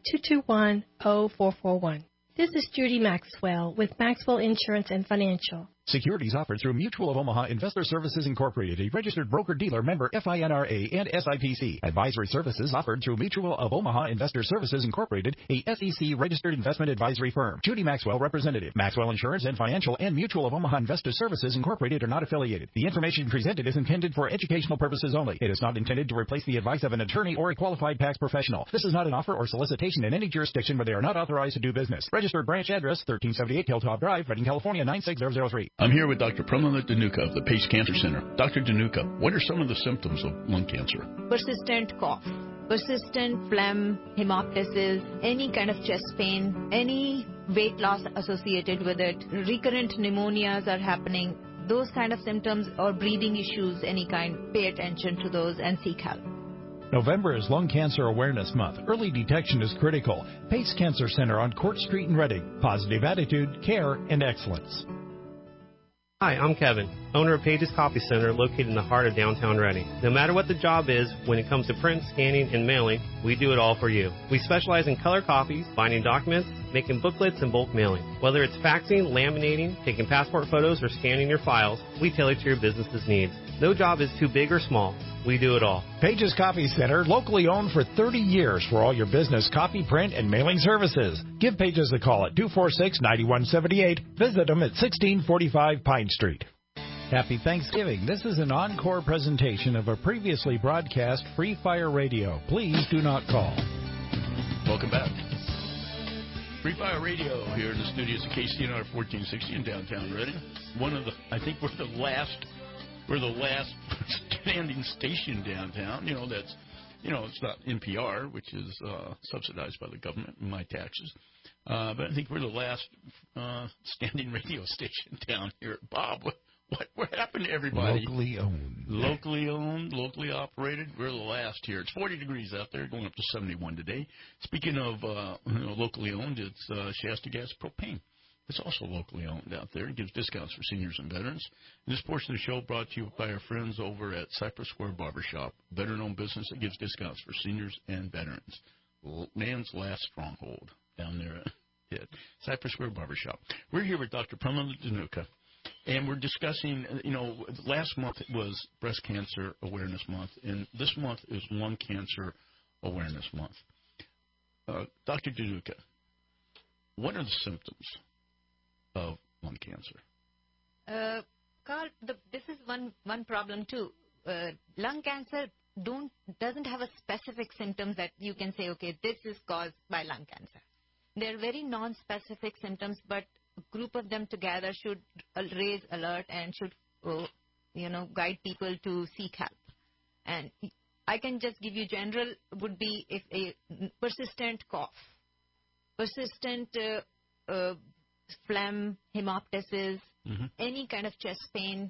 221-0441. This is Judy Maxwell with Maxwell Insurance and Financial. Securities offered through Mutual of Omaha Investor Services Incorporated, a registered broker-dealer member FINRA and SIPC. Advisory services offered through Mutual of Omaha Investor Services Incorporated, a SEC-registered investment advisory firm. Judy Maxwell, representative. Maxwell Insurance and Financial and Mutual of Omaha Investor Services Incorporated are not affiliated. The information presented is intended for educational purposes only. It is not intended to replace the advice of an attorney or a qualified tax professional. This is not an offer or solicitation in any jurisdiction where they are not authorized to do business. Registered branch address, 1378 Hilltop Drive, Reading, California, 96003. I'm here with Dr. Pramila Denuka of the Pace Cancer Center. Dr. Denuka, what are some of the symptoms of lung cancer? Persistent cough, persistent phlegm, hemoptysis, any kind of chest pain, any weight loss associated with it, recurrent pneumonias are happening, those kind of symptoms, or breathing issues, any kind, pay attention to those and seek help. November is Lung Cancer Awareness Month. Early detection is critical. Pace Cancer Center on Court Street in Reading. Positive attitude, care, and excellence. Hi, I'm Kevin, owner of Page's Copy Center located in the heart of downtown Reading. No matter what the job is, when it comes to print, scanning, and mailing, we do it all for you. We specialize in color copies, binding documents, making booklets, and bulk mailing. Whether it's faxing, laminating, taking passport photos, or scanning your files, we tailor to your business's needs. No job is too big or small. We do it all. Pages Copy Center, locally owned for 30 years for all your business copy, print, and mailing services. Give Pages a call at 246-9178. Visit them at 1645 Pine Street. Happy Thanksgiving. This is an encore presentation of a previously broadcast Free Fire Radio. Please do not call. Welcome back. Free Fire Radio here in the studios of KCNR 1460 in downtown Reading. I think we're the last standing station downtown. It's not NPR, which is subsidized by the government and my taxes. But I think we're the last standing radio station down here. Bob, what happened to everybody? Locally owned, locally operated. We're the last here. It's 40 degrees out there, going up to 71 today. Speaking of locally owned, it's Shasta Gas Propane. It's also locally owned out there. It gives discounts for seniors and veterans. And this portion of the show brought to you by our friends over at Cypress Square Barbershop, veteran-owned business that gives discounts for seniors and veterans. Man's last stronghold down there at Cypress Square Barbershop. We're here with Dr. Pramila Dhanuka, and we're discussing, last month was Breast Cancer Awareness Month, and this month is Lung Cancer Awareness Month. Dr. Dhanuka, what are the symptoms of lung cancer? Carl, this is one problem too. Lung cancer doesn't have a specific symptom that you can say, okay, this is caused by lung cancer. They're very non-specific symptoms, but a group of them together should raise alert and should, guide people to seek help. And I can just give you general would be if a persistent cough, persistent phlegm, hemoptysis, any kind of chest pain,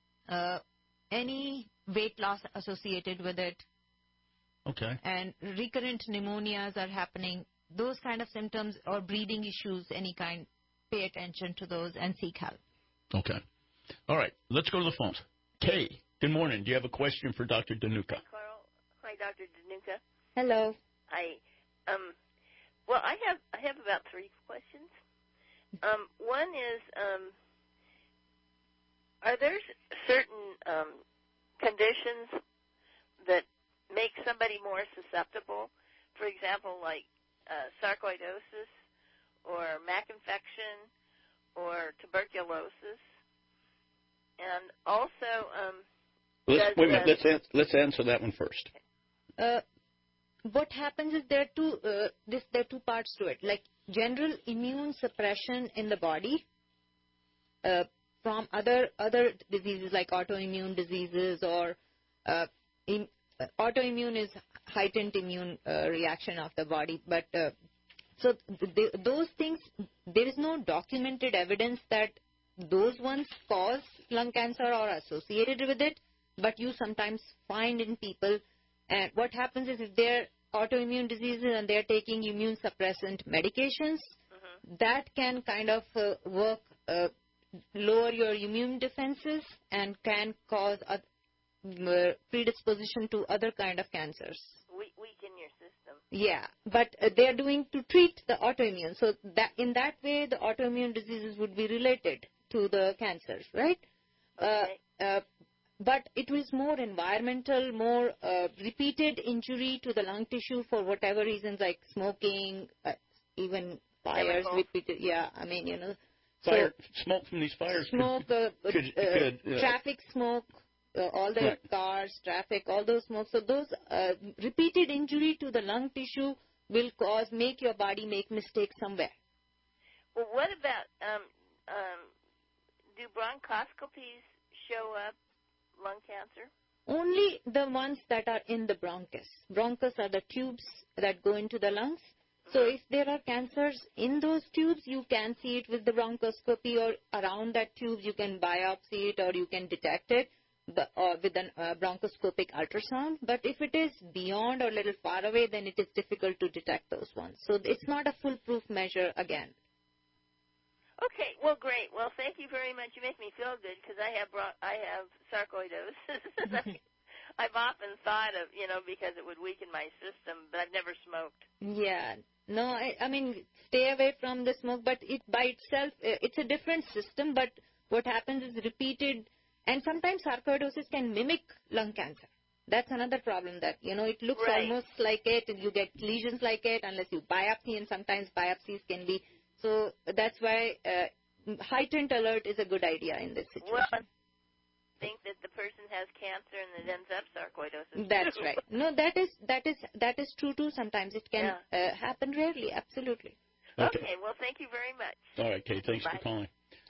any weight loss associated with it. Okay. And recurrent pneumonias are happening. Those kind of symptoms or breathing issues, any kind, pay attention to those and seek help. Okay. All right. Let's go to the phones. Kay, good morning. Do you have a question for Dr. Dhanuka? Hi, Carl. Hi, Dr. Dhanuka. Hello. Hi. Well, I have about 3 questions. One is, are there certain conditions that make somebody more susceptible? For example, like sarcoidosis or MAC infection or tuberculosis? And also, wait a minute. Let's answer that one first. What happens is there are two parts to it. Like general immune suppression in the body from other diseases like autoimmune diseases or autoimmune is heightened immune reaction of the body. But so those things, there is no documented evidence that those ones cause lung cancer or are associated with it, but you sometimes find in people. And what happens is if they're autoimmune diseases and they're taking immune suppressant medications, that can kind of work, lower your immune defenses and can cause a predisposition to other kind of cancers. Weaken your system. Yeah, but they're doing to treat the autoimmune. So that in that way, the autoimmune diseases would be related to the cancers, right? Okay. But it was more environmental, more repeated injury to the lung tissue for whatever reasons, like smoking, even fires, repeated. Yeah, I mean, Fire, smoke from these fires. Smoke, traffic smoke, all the cars, traffic, all those smoke. So those repeated injury to the lung tissue will make your body make mistakes somewhere. Well, what about, do bronchoscopies show up lung cancer? Only the ones that are in the bronchus. Bronchus are the tubes that go into the lungs. So if there are cancers in those tubes, you can see it with the bronchoscopy, or around that tube you can biopsy it or you can detect it with a bronchoscopic ultrasound. But if it is beyond or a little far away, then it is difficult to detect those ones. So it's not a foolproof measure again. Okay, well, great. Well, thank you very much. You make me feel good because I have sarcoidosis. I've often thought of, because it would weaken my system, but I've never smoked. Yeah. No, I mean, stay away from the smoke, but it by itself, it's a different system, but what happens is repeated, and sometimes sarcoidosis can mimic lung cancer. That's another problem that, it looks Right. almost like it, and you get lesions like it unless you biopsy, and sometimes biopsies can be. So that's why heightened alert is a good idea in this situation. Well, I think that the person has cancer and it ends up sarcoidosis. That's too. right. No, that is true too. Sometimes it can happen rarely. Absolutely. Okay. Well, thank you very much. All right, Kate. Thanks for calling.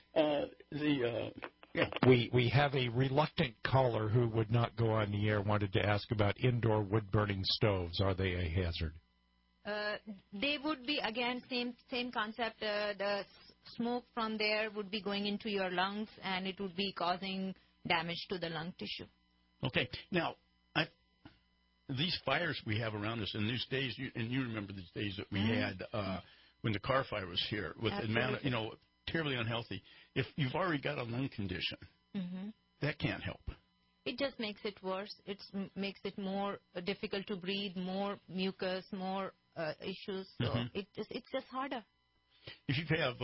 We have a reluctant caller who would not go on the air, wanted to ask about indoor wood-burning stoves. Are they a hazard? They would be, again, same concept. The smoke from there would be going into your lungs, and it would be causing damage to the lung tissue. Okay. Now, these fires we have around us in these days, and you remember these days that we had when the car fire was here, with the amount of, terribly unhealthy. If you've already got a lung condition, that can't help. It just makes it worse. It makes it more difficult to breathe, more mucus, more issues. So it's just harder. If you have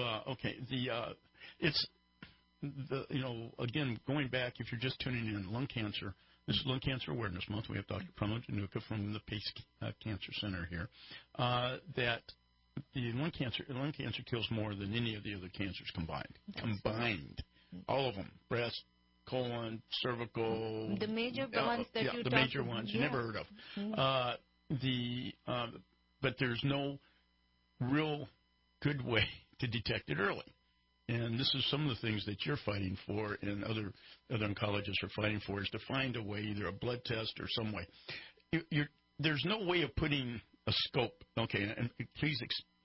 again, going back, if you're just tuning in, lung cancer. This is Lung Cancer Awareness Month. We have Dr. Pramod Dhanuka from the Pace Cancer Center here. That the lung cancer kills more than any of the other cancers combined. All of them: breast, colon, cervical. The major ones that you the major ones you never heard of. But there's no real good way to detect it early. And this is some of the things that you're fighting for, and other oncologists are fighting for, is to find a way, either a blood test or some way. There's no way of putting a scope. Okay, and please,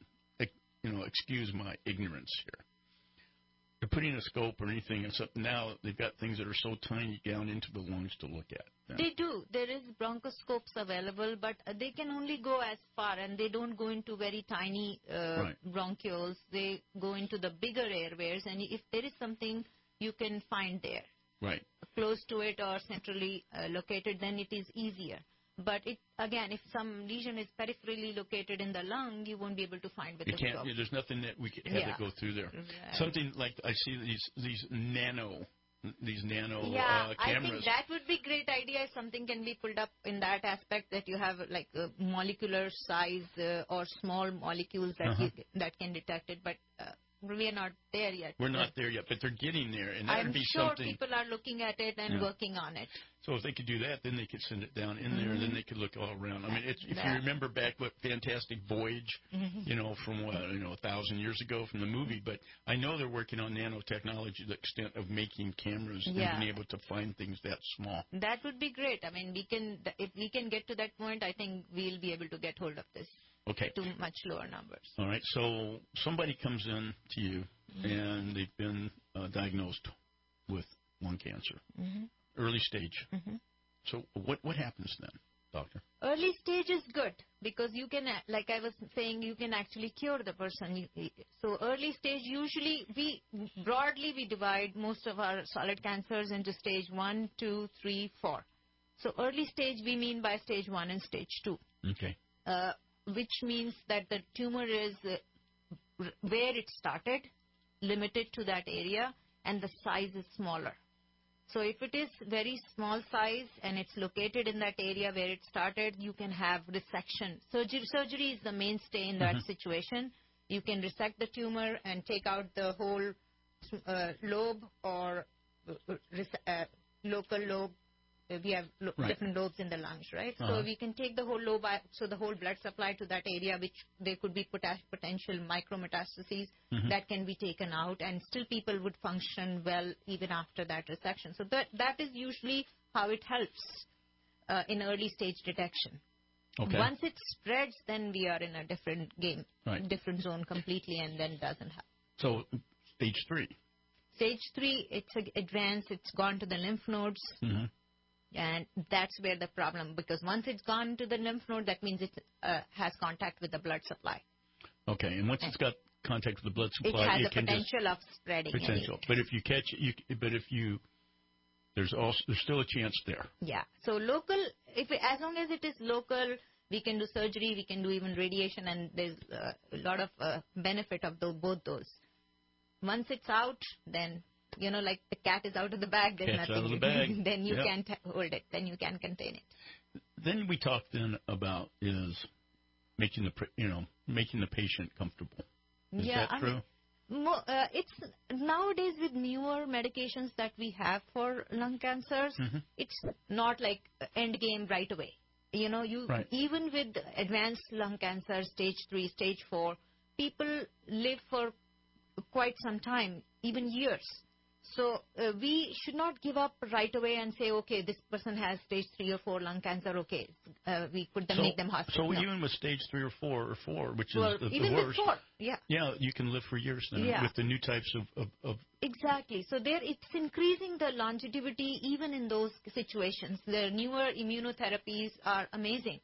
excuse my ignorance here. They're putting a scope or anything, except now they've got things that are so tiny down into the lungs to look at. Yeah. They do. There is bronchoscopes available, but they can only go as far, and they don't go into very tiny bronchioles. They go into the bigger airways, and if there is something you can find there, right, close to it or centrally located, then it is easier. But if some lesion is peripherally located in the lung, you won't be able to find with the scope. There's nothing that we could have to go through there. Right. Something like I see these nano cameras. I think that would be a great idea if something can be pulled up in that aspect, that you have like a molecular size or small molecules that can detect it. But we are not there yet. We're not there yet, but they're getting there, and that would be something. I'm sure people are looking at it and working on it. So if they could do that, then they could send it down in there, and then they could look all around. I mean, if you remember back what Fantastic Voyage, from 1,000 years ago from the movie, but I know they're working on nanotechnology, the extent of making cameras and being able to find things that small. That would be great. I mean, if we can get to that point, I think we'll be able to get hold of this. Okay. To much lower numbers. All right. So somebody comes in to you, and they've been diagnosed with lung cancer, early stage. So what happens then, doctor? Early stage is good because you can, like I was saying, you can actually cure the person. So early stage, usually we divide most of our solid cancers into stage 1, 2, 3, 4. So early stage we mean by stage 1 and stage 2. Okay. Which means that the tumor is where it started, limited to that area, and the size is smaller. So if it is very small size and it's located in that area where it started, you can have resection. Surgery is the mainstay in that situation. You can resect the tumor and take out the whole lobe or local lobe. We have different lobes in the lungs, right? So we can take the whole lobe, so the whole blood supply to that area, which there could be potential micrometastases that can be taken out, and still people would function well even after that resection. So that is usually how it helps in early stage detection. Okay. Once it spreads, then we are in a different game, different zone completely, and then doesn't happen. So stage 3. Stage 3, it's advanced. It's gone to the lymph nodes. And that's where the problem, because once it's gone to the lymph node, that means it has contact with the blood supply. Okay, and once it's got contact with the blood supply, it has the potential of spreading. Potential, but if you catch it, there's still a chance there. Yeah. So local, as long as it is local, we can do surgery, we can do even radiation, and there's a lot of benefit of both those. Once it's out, then like the cat is out of the bag, there's Cat's nothing out of you the bag. can, then you Yep. can't hold it, then you can contain it. Then we talked then about is making the patient comfortable. Is that true? It's nowadays with newer medications that we have for lung cancers, it's not like end game right away. Right. Even with advanced lung cancer, stage 3, stage 4, people live for quite some time, even years. So we should not give up right away and say, okay, this person has stage 3 or 4 lung cancer, okay, we put them, make them hospital. So even with stage 3 or 4, which well, is the even worst. With 4, yeah. Yeah, you can live for years then with the new types of Exactly. So it's increasing the longevity even in those situations. The newer immunotherapies are amazing.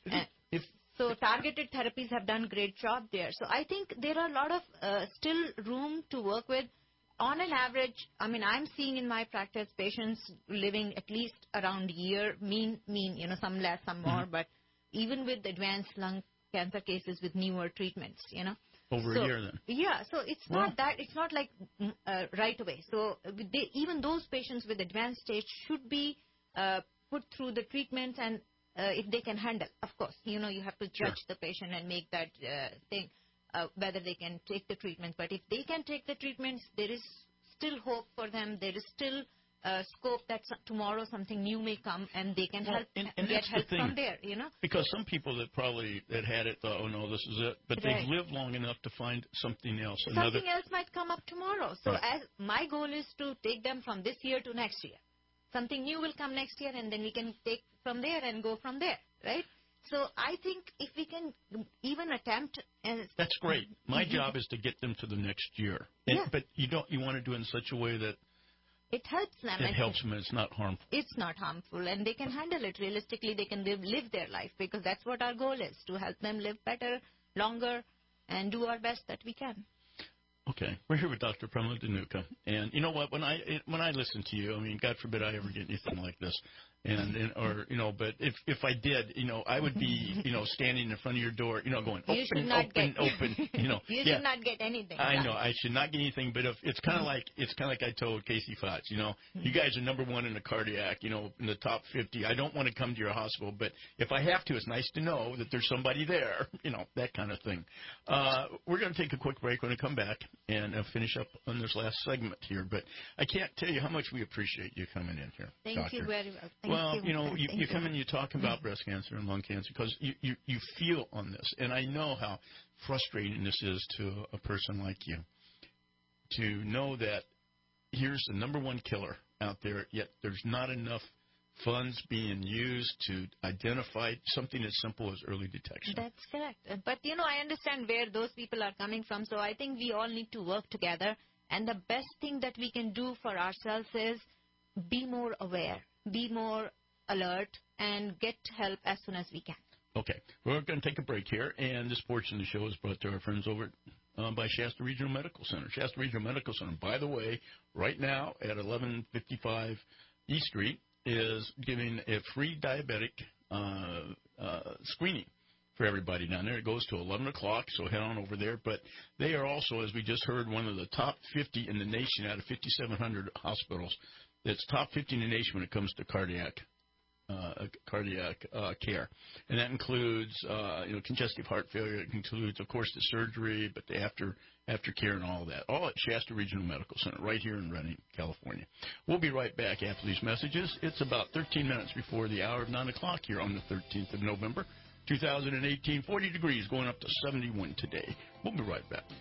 So targeted therapies have done great job there. So I think there are a lot of still room to work with. On an average, I'm seeing in my practice patients living at least around a year, mean, some less, some more, but even with advanced lung cancer cases with newer treatments, Over a year then. Yeah, so it's not that, it's not like right away. So even those patients with advanced stage should be put through the treatments and if they can handle, of course, you have to judge the patient and make that thing. Whether they can take the treatment. But if they can take the treatments, there is still hope for them. There is still scope that tomorrow something new may come and they can help and get help from there, Because some people that had it thought, oh, no, this is it. But they've lived long enough to find something else. Something else might come up tomorrow. So as my goal is to take them from this year to next year. Something new will come next year and then we can take from there and go from there, right? So I think if we can even attempt, that's great. My job is to get them to the next year. But you want to do it in such a way that it helps them. It helps them. It's not harmful. It's not harmful, and they can handle it realistically. They can live their life because that's what our goal is: to help them live better, longer, and do our best that we can. Okay, we're here with Dr. Pramila Dhanuka, and you know what? When I listen to you, God forbid I ever get anything like this. But if I did, I would be, standing in front of your door, going open. You should not get anything. I know I should not get anything, but if it's kind of like I told Casey Fox, you guys are number 1 in the cardiac, in the top 50. I don't want to come to your hospital, but if I have to, it's nice to know that there's somebody there, that kind of thing. We're going to take a quick break. When we come back and finish up on this last segment here, but I can't tell you how much we appreciate you coming in here. Thank you very much. You come in, you talk about breast cancer and lung cancer because you feel on this. And I know how frustrating this is to a person like you to know that here's the number 1 killer out there, yet there's not enough funds being used to identify something as simple as early detection. That's correct. But, I understand where those people are coming from, so I think we all need to work together. And the best thing that we can do for ourselves is be more aware, be more alert, and get help as soon as we can. Okay. We're going to take a break here, and this portion of the show is brought to our friends over by Shasta Regional Medical Center. Shasta Regional Medical Center, by the way, right now at 1155 East Street, is giving a free diabetic screening for everybody down there. It goes to 11 o'clock, so head on over there. But they are also, as we just heard, one of the top 50 in the nation out of 5,700 hospitals. It's top 50 in the nation when it comes to cardiac care. And that includes, congestive heart failure. It includes, of course, the surgery, but the aftercare and all of that. All at Shasta Regional Medical Center right here in Redding, California. We'll be right back after these messages. It's about 13 minutes before the hour of 9 o'clock here on the 13th of November, 2018. 40 degrees going up to 71 today. We'll be right back.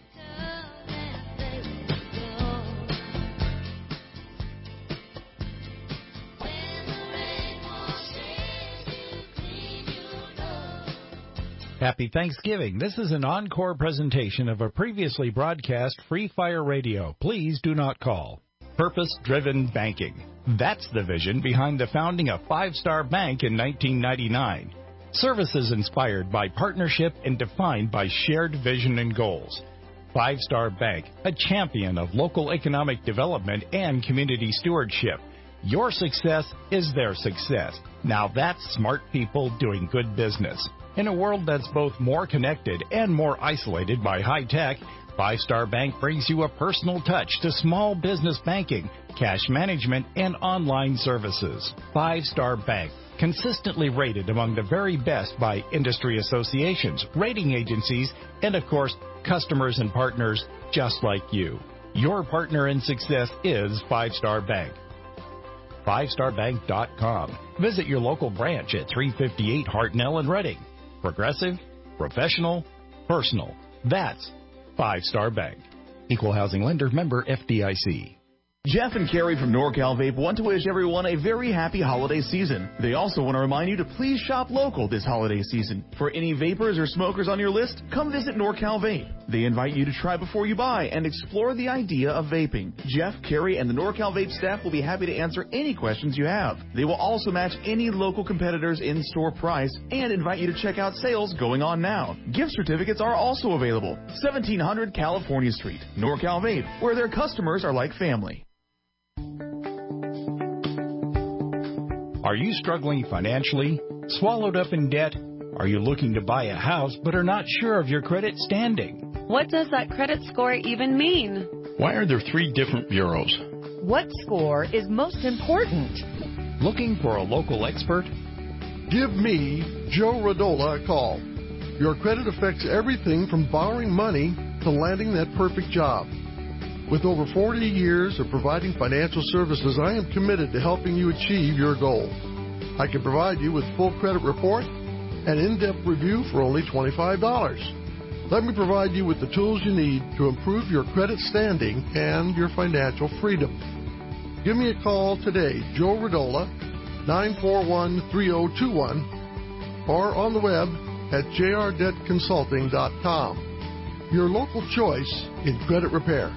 Happy Thanksgiving. This is an encore presentation of a previously broadcast Free Fire Radio. Please do not call. Purpose-driven banking. That's the vision behind the founding of Five Star Bank in 1999. Services inspired by partnership and defined by shared vision and goals. Five Star Bank, a champion of local economic development and community stewardship. Your success is their success. Now that's smart people doing good business. In a world that's both more connected and more isolated by high tech, Five Star Bank brings you a personal touch to small business banking, cash management, and online services. Five Star Bank, consistently rated among the very best by industry associations, rating agencies, and of course, customers and partners just like you. Your partner in success is Five Star Bank. FiveStarBank.com. Visit your local branch at 358 Hartnell in Reading. Progressive, professional, personal. That's Five Star Bank. Equal housing lender, member FDIC. Jeff and Carrie from NorCal Vape want to wish everyone a very happy holiday season. They also want to remind you to please shop local this holiday season. For any vapors or smokers on your list, come visit NorCal Vape. They invite you to try before you buy and explore the idea of vaping. Jeff, Carrie, and the NorCal Vape staff will be happy to answer any questions you have. They will also match any local competitors' in-store price and invite you to check out sales going on now. Gift certificates are also available. 1700 California Street, NorCal Vape, where their customers are like family. Are you struggling financially? Swallowed up in debt? Are you looking to buy a house but are not sure of your credit standing? What does that credit score even mean? Why are there 3 different bureaus? What score is most important? Looking for a local expert? Give me, Joe Radola, a call. Your credit affects everything from borrowing money to landing that perfect job. With over 40 years of providing financial services, I am committed to helping you achieve your goal. I can provide you with full credit report and in-depth review for only $25. Let me provide you with the tools you need to improve your credit standing and your financial freedom. Give me a call today, Joe Radola, 941-3021, or on the web at jrdebtconsulting.com. Your local choice in credit repair.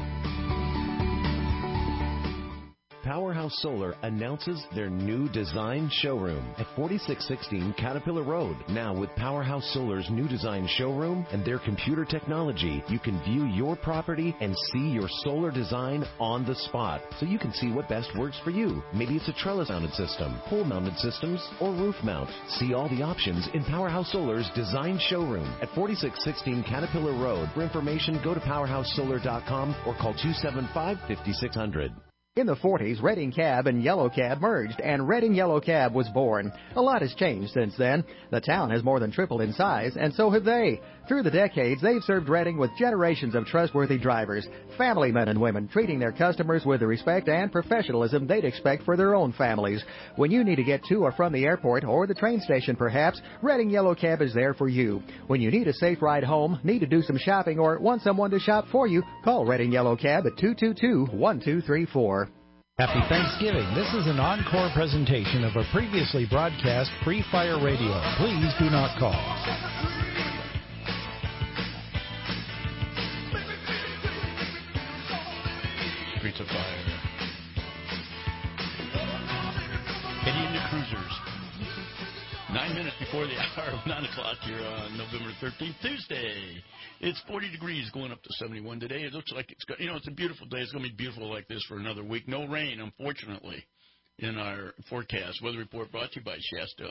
Powerhouse Solar announces their new design showroom at 4616 Caterpillar Road. Now with Powerhouse Solar's new design showroom and their computer technology, you can view your property and see your solar design on the spot, so you can see what best works for you. Maybe it's a trellis-mounted system, pole-mounted systems, or roof mount. See all the options in Powerhouse Solar's design showroom at 4616 Caterpillar Road. For information, go to powerhousesolar.com or call 275-5600. In the 40s, Redding Cab and Yellow Cab merged, and Redding Yellow Cab was born. A lot has changed since then. The town has more than tripled in size, and so have they. Through the decades, they've served Redding with generations of trustworthy drivers, family men and women, treating their customers with the respect and professionalism they'd expect for their own families. When you need to get to or from the airport or the train station, perhaps, Redding Yellow Cab is there for you. When you need a safe ride home, need to do some shopping, or want someone to shop for you, call Redding Yellow Cab at 222-1234. Happy Thanksgiving. This is an encore presentation of a previously broadcast pre-fire radio. Please do not call. Streets of Fire. Heading into Cruisers. 9 minutes before the hour of 9 o'clock here on November 13th, Tuesday. It's 40 degrees going up to 71 today. It looks like it's a beautiful day. It's going to be beautiful like this for another week. No rain, unfortunately, in our forecast. Weather report brought to you by Shasta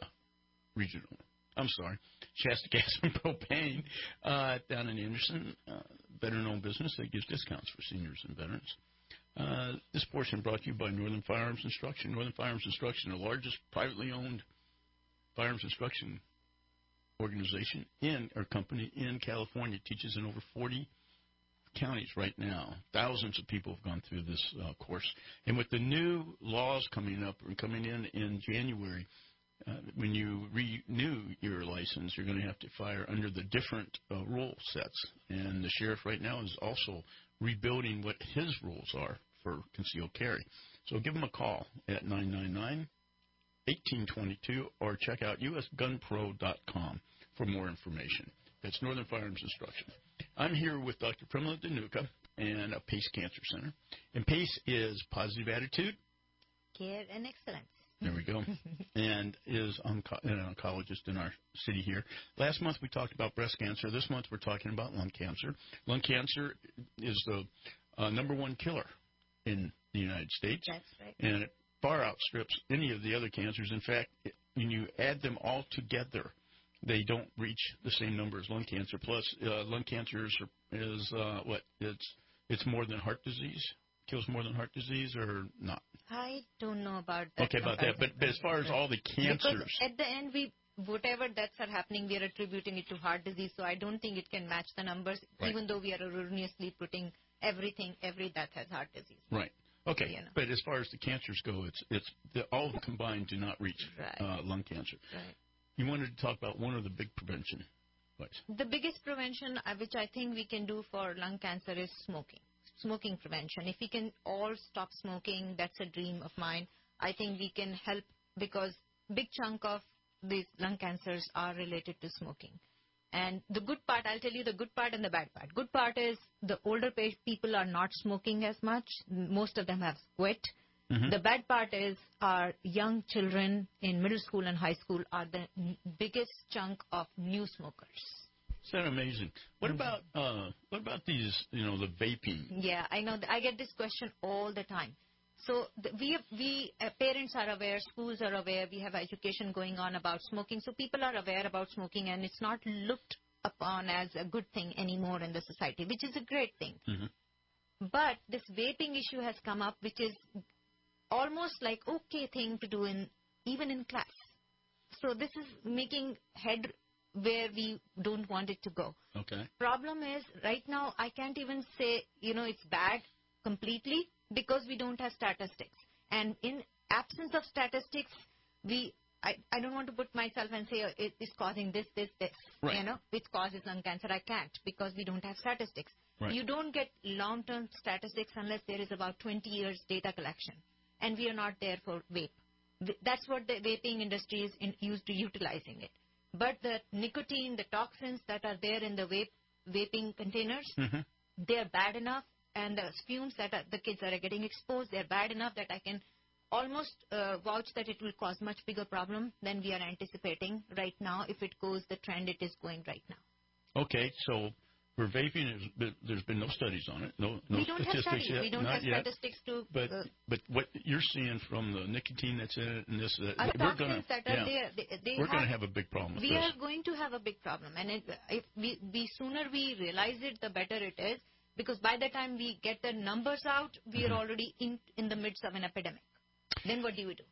Gas and Propane down in Anderson. Better-known business that gives discounts for seniors and veterans. This portion brought to you by Northern Firearms Instruction. Northern Firearms Instruction, the largest privately owned firearms instruction organization company in California, teaches in over 40 counties right now. Thousands of people have gone through this course. And with the new laws coming in January, when you renew your license, you're going to have to fire under the different rule sets. And the sheriff right now is also rebuilding what his rules are for concealed carry. So give him a call at 999-1822 or check out usgunpro.com for more information. That's Northern Firearms Instruction. I'm here with Dr. Primla Danuka and PACE Cancer Center. And PACE is positive attitude, care, and excellence. There we go. And is an oncologist in our city here. Last month we talked about breast cancer. This month we're talking about lung cancer. Lung cancer is the number one killer in the United States. That's right. And it far outstrips any of the other cancers. In fact, when you add them all together, they don't reach the same number as lung cancer. Plus, lung cancer is it's more than heart disease. Kills more than heart disease, or not? I don't know about that. Okay, about that. But as far as all the cancers, because at the end, whatever deaths are happening, we are attributing it to heart disease. So I don't think it can match the numbers, even though we are erroneously putting every death has heart disease. Right. Okay. You know. But as far as the cancers go, all of them combined do not reach lung cancer. Right. You wanted to talk about one of the big prevention ways. The biggest prevention, which I think we can do for lung cancer, is smoking. Smoking prevention. If we can all stop smoking, that's a dream of mine. I think we can help, because big chunk of these lung cancers are related to smoking. And the good part, I'll tell you the good part and the bad part. Good part is the older people are not smoking as much. Most of them have quit. Mm-hmm. The bad part is our young children in middle school and high school are the biggest chunk of new smokers. Isn't that amazing? What about these, the vaping? Yeah, I know. I get this question all the time. So we parents are aware, schools are aware, we have education going on about smoking. So people are aware about smoking, and it's not looked upon as a good thing anymore in the society, which is a great thing. Mm-hmm. But this vaping issue has come up, which is almost like okay thing to do even in class. So this is making head where we don't want it to go. Okay. Problem is, right now, I can't even say, it's bad completely, because we don't have statistics. And in absence of statistics, I don't want to put myself and say it is causing this. Right. Which causes lung cancer. I can't, because we don't have statistics. Right. You don't get long-term statistics unless there is about 20 years data collection. And we are not there for vape. That's what the vaping industry is used to utilizing it. But the nicotine, the toxins that are there in the vaping containers, mm-hmm. they're bad enough. And the fumes that the kids are getting exposed, they're bad enough that I can almost vouch that it will cause much bigger problem than we are anticipating right now if it goes the trend it is going right now. Okay, so for vaping, there's been no studies on it, no we don't statistics have studies. yet. We don't Not have yet. Statistics to. But what you're seeing from the nicotine that's in it and this, we're going to have a big problem. We are going to have a big problem, and if the sooner we realize it, the better it is. Because by the time we get the numbers out, we are already in the midst of an epidemic. Then what do we do?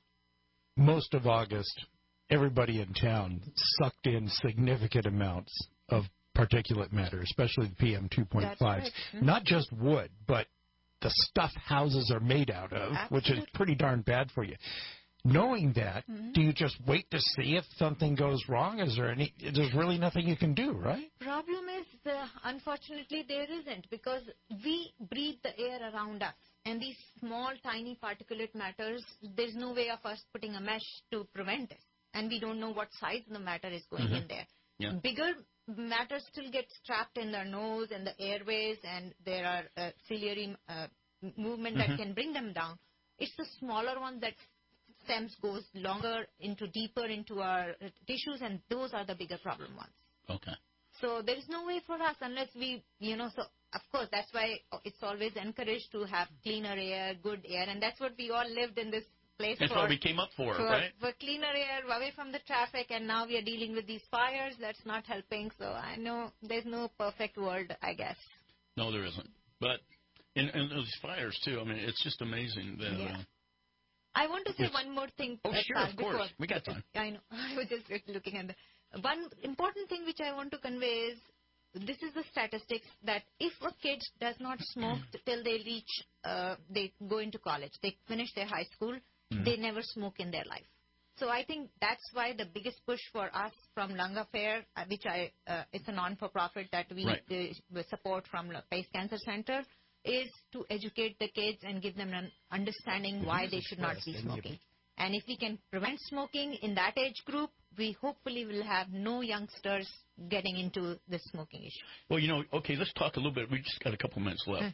Most of August, everybody in town sucked in significant amounts of particulate matter, especially the PM 2.5s. Right. Mm-hmm. Not just wood, but the stuff houses are made out of, Absolutely. Which is pretty darn bad for you. Knowing that, mm-hmm. do you just wait to see if something goes wrong? There's really nothing you can do, right? Problem is, unfortunately, there isn't, because we breathe the air around us. And these small, tiny particulate matters, there's no way of us putting a mesh to prevent it. And we don't know what size the matter is going mm-hmm. in there. Yeah. Bigger matter still gets trapped in the nose and the airways, and there are ciliary movement mm-hmm. that can bring them down. It's the smaller one that stems goes deeper into our tissues, and those are the bigger problem ones. Okay. So there is no way for us unless we, so of course that's why it's always encouraged to have cleaner air, good air, and that's what we all lived in this place That's what we came up for, right? For cleaner air, away from the traffic, and now we are dealing with these fires. That's not helping. So I know there's no perfect world, I guess. No, there isn't. But in those fires too, I mean, it's just amazing that. Yeah. I want to say one more thing. Oh, sure, of course. We got time. I know. I was just looking at one important thing which I want to convey is this is the statistics that if a kid does not smoke till they they go into college, they finish their high school, they never smoke in their life. So I think that's why the biggest push for us from Lung Affair, which it's a non-for-profit that we support from Pace Cancer Center, is to educate the kids and give them an understanding why they should not be smoking. And if we can prevent smoking in that age group, we hopefully will have no youngsters getting into the smoking issue. Well, okay, let's talk a little bit. We just got a couple minutes left.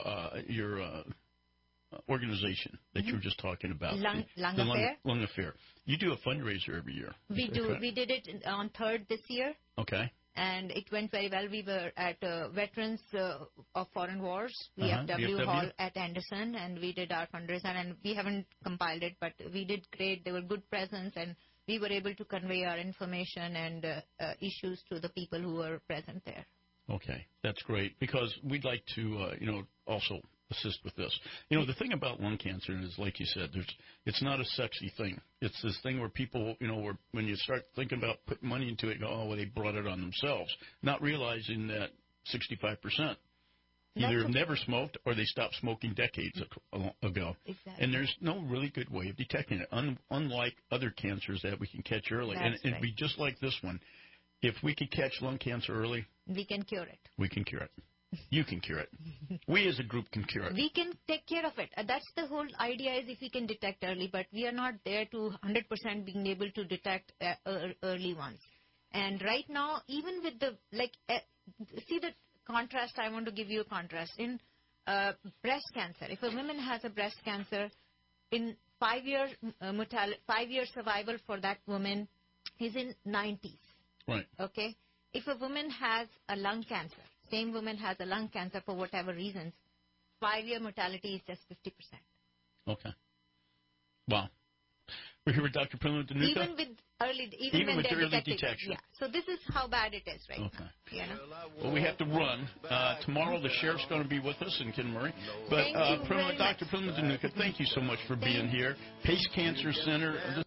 Your organization that you were just talking about. Lung Affair. Lung Affair. You do a fundraiser every year. We do. Correct? We did it on 3rd this year. Okay. And it went very well. We were at Veterans of Foreign Wars, VFW Hall at Anderson, and we did our fundraiser. And we haven't compiled it, but we did great. There were good presents, and we were able to convey our information and issues to the people who were present there. Okay, that's great, because we'd like to, also assist with this. The thing about lung cancer is, like you said, it's not a sexy thing. It's this thing where people, when you start thinking about putting money into it, go, oh, well, they brought it on themselves, not realizing that 65% either never smoked or they stopped smoking decades ago. Exactly. And there's no really good way of detecting it, unlike other cancers that we can catch early. That's and it'd be just like this one. If we could catch lung cancer early, we can cure it. We can cure it. You can cure it. We as a group can cure it. We can take care of it. That's the whole idea, is if we can detect early, but we are not there to 100% being able to detect early ones. And right now, even with the, see the contrast, I want to give you a contrast. In breast cancer, if a woman has a breast cancer, in 5 years, 5 year survival for that woman is in 90s. Right. Okay? If a woman has a lung cancer, same woman has a lung cancer for whatever reasons, 5-year mortality is just 50%. Okay. Wow. We're here with Dr. Pramila Dhanuka. Even with early detection. Yeah. So this is how bad it is right now. Well, we have to run. Tomorrow the sheriff's going to be with us in Kinmurray. But Thank you very Dr. Pramila Dhanuka, thank you so much for being here. Pace Cancer Center.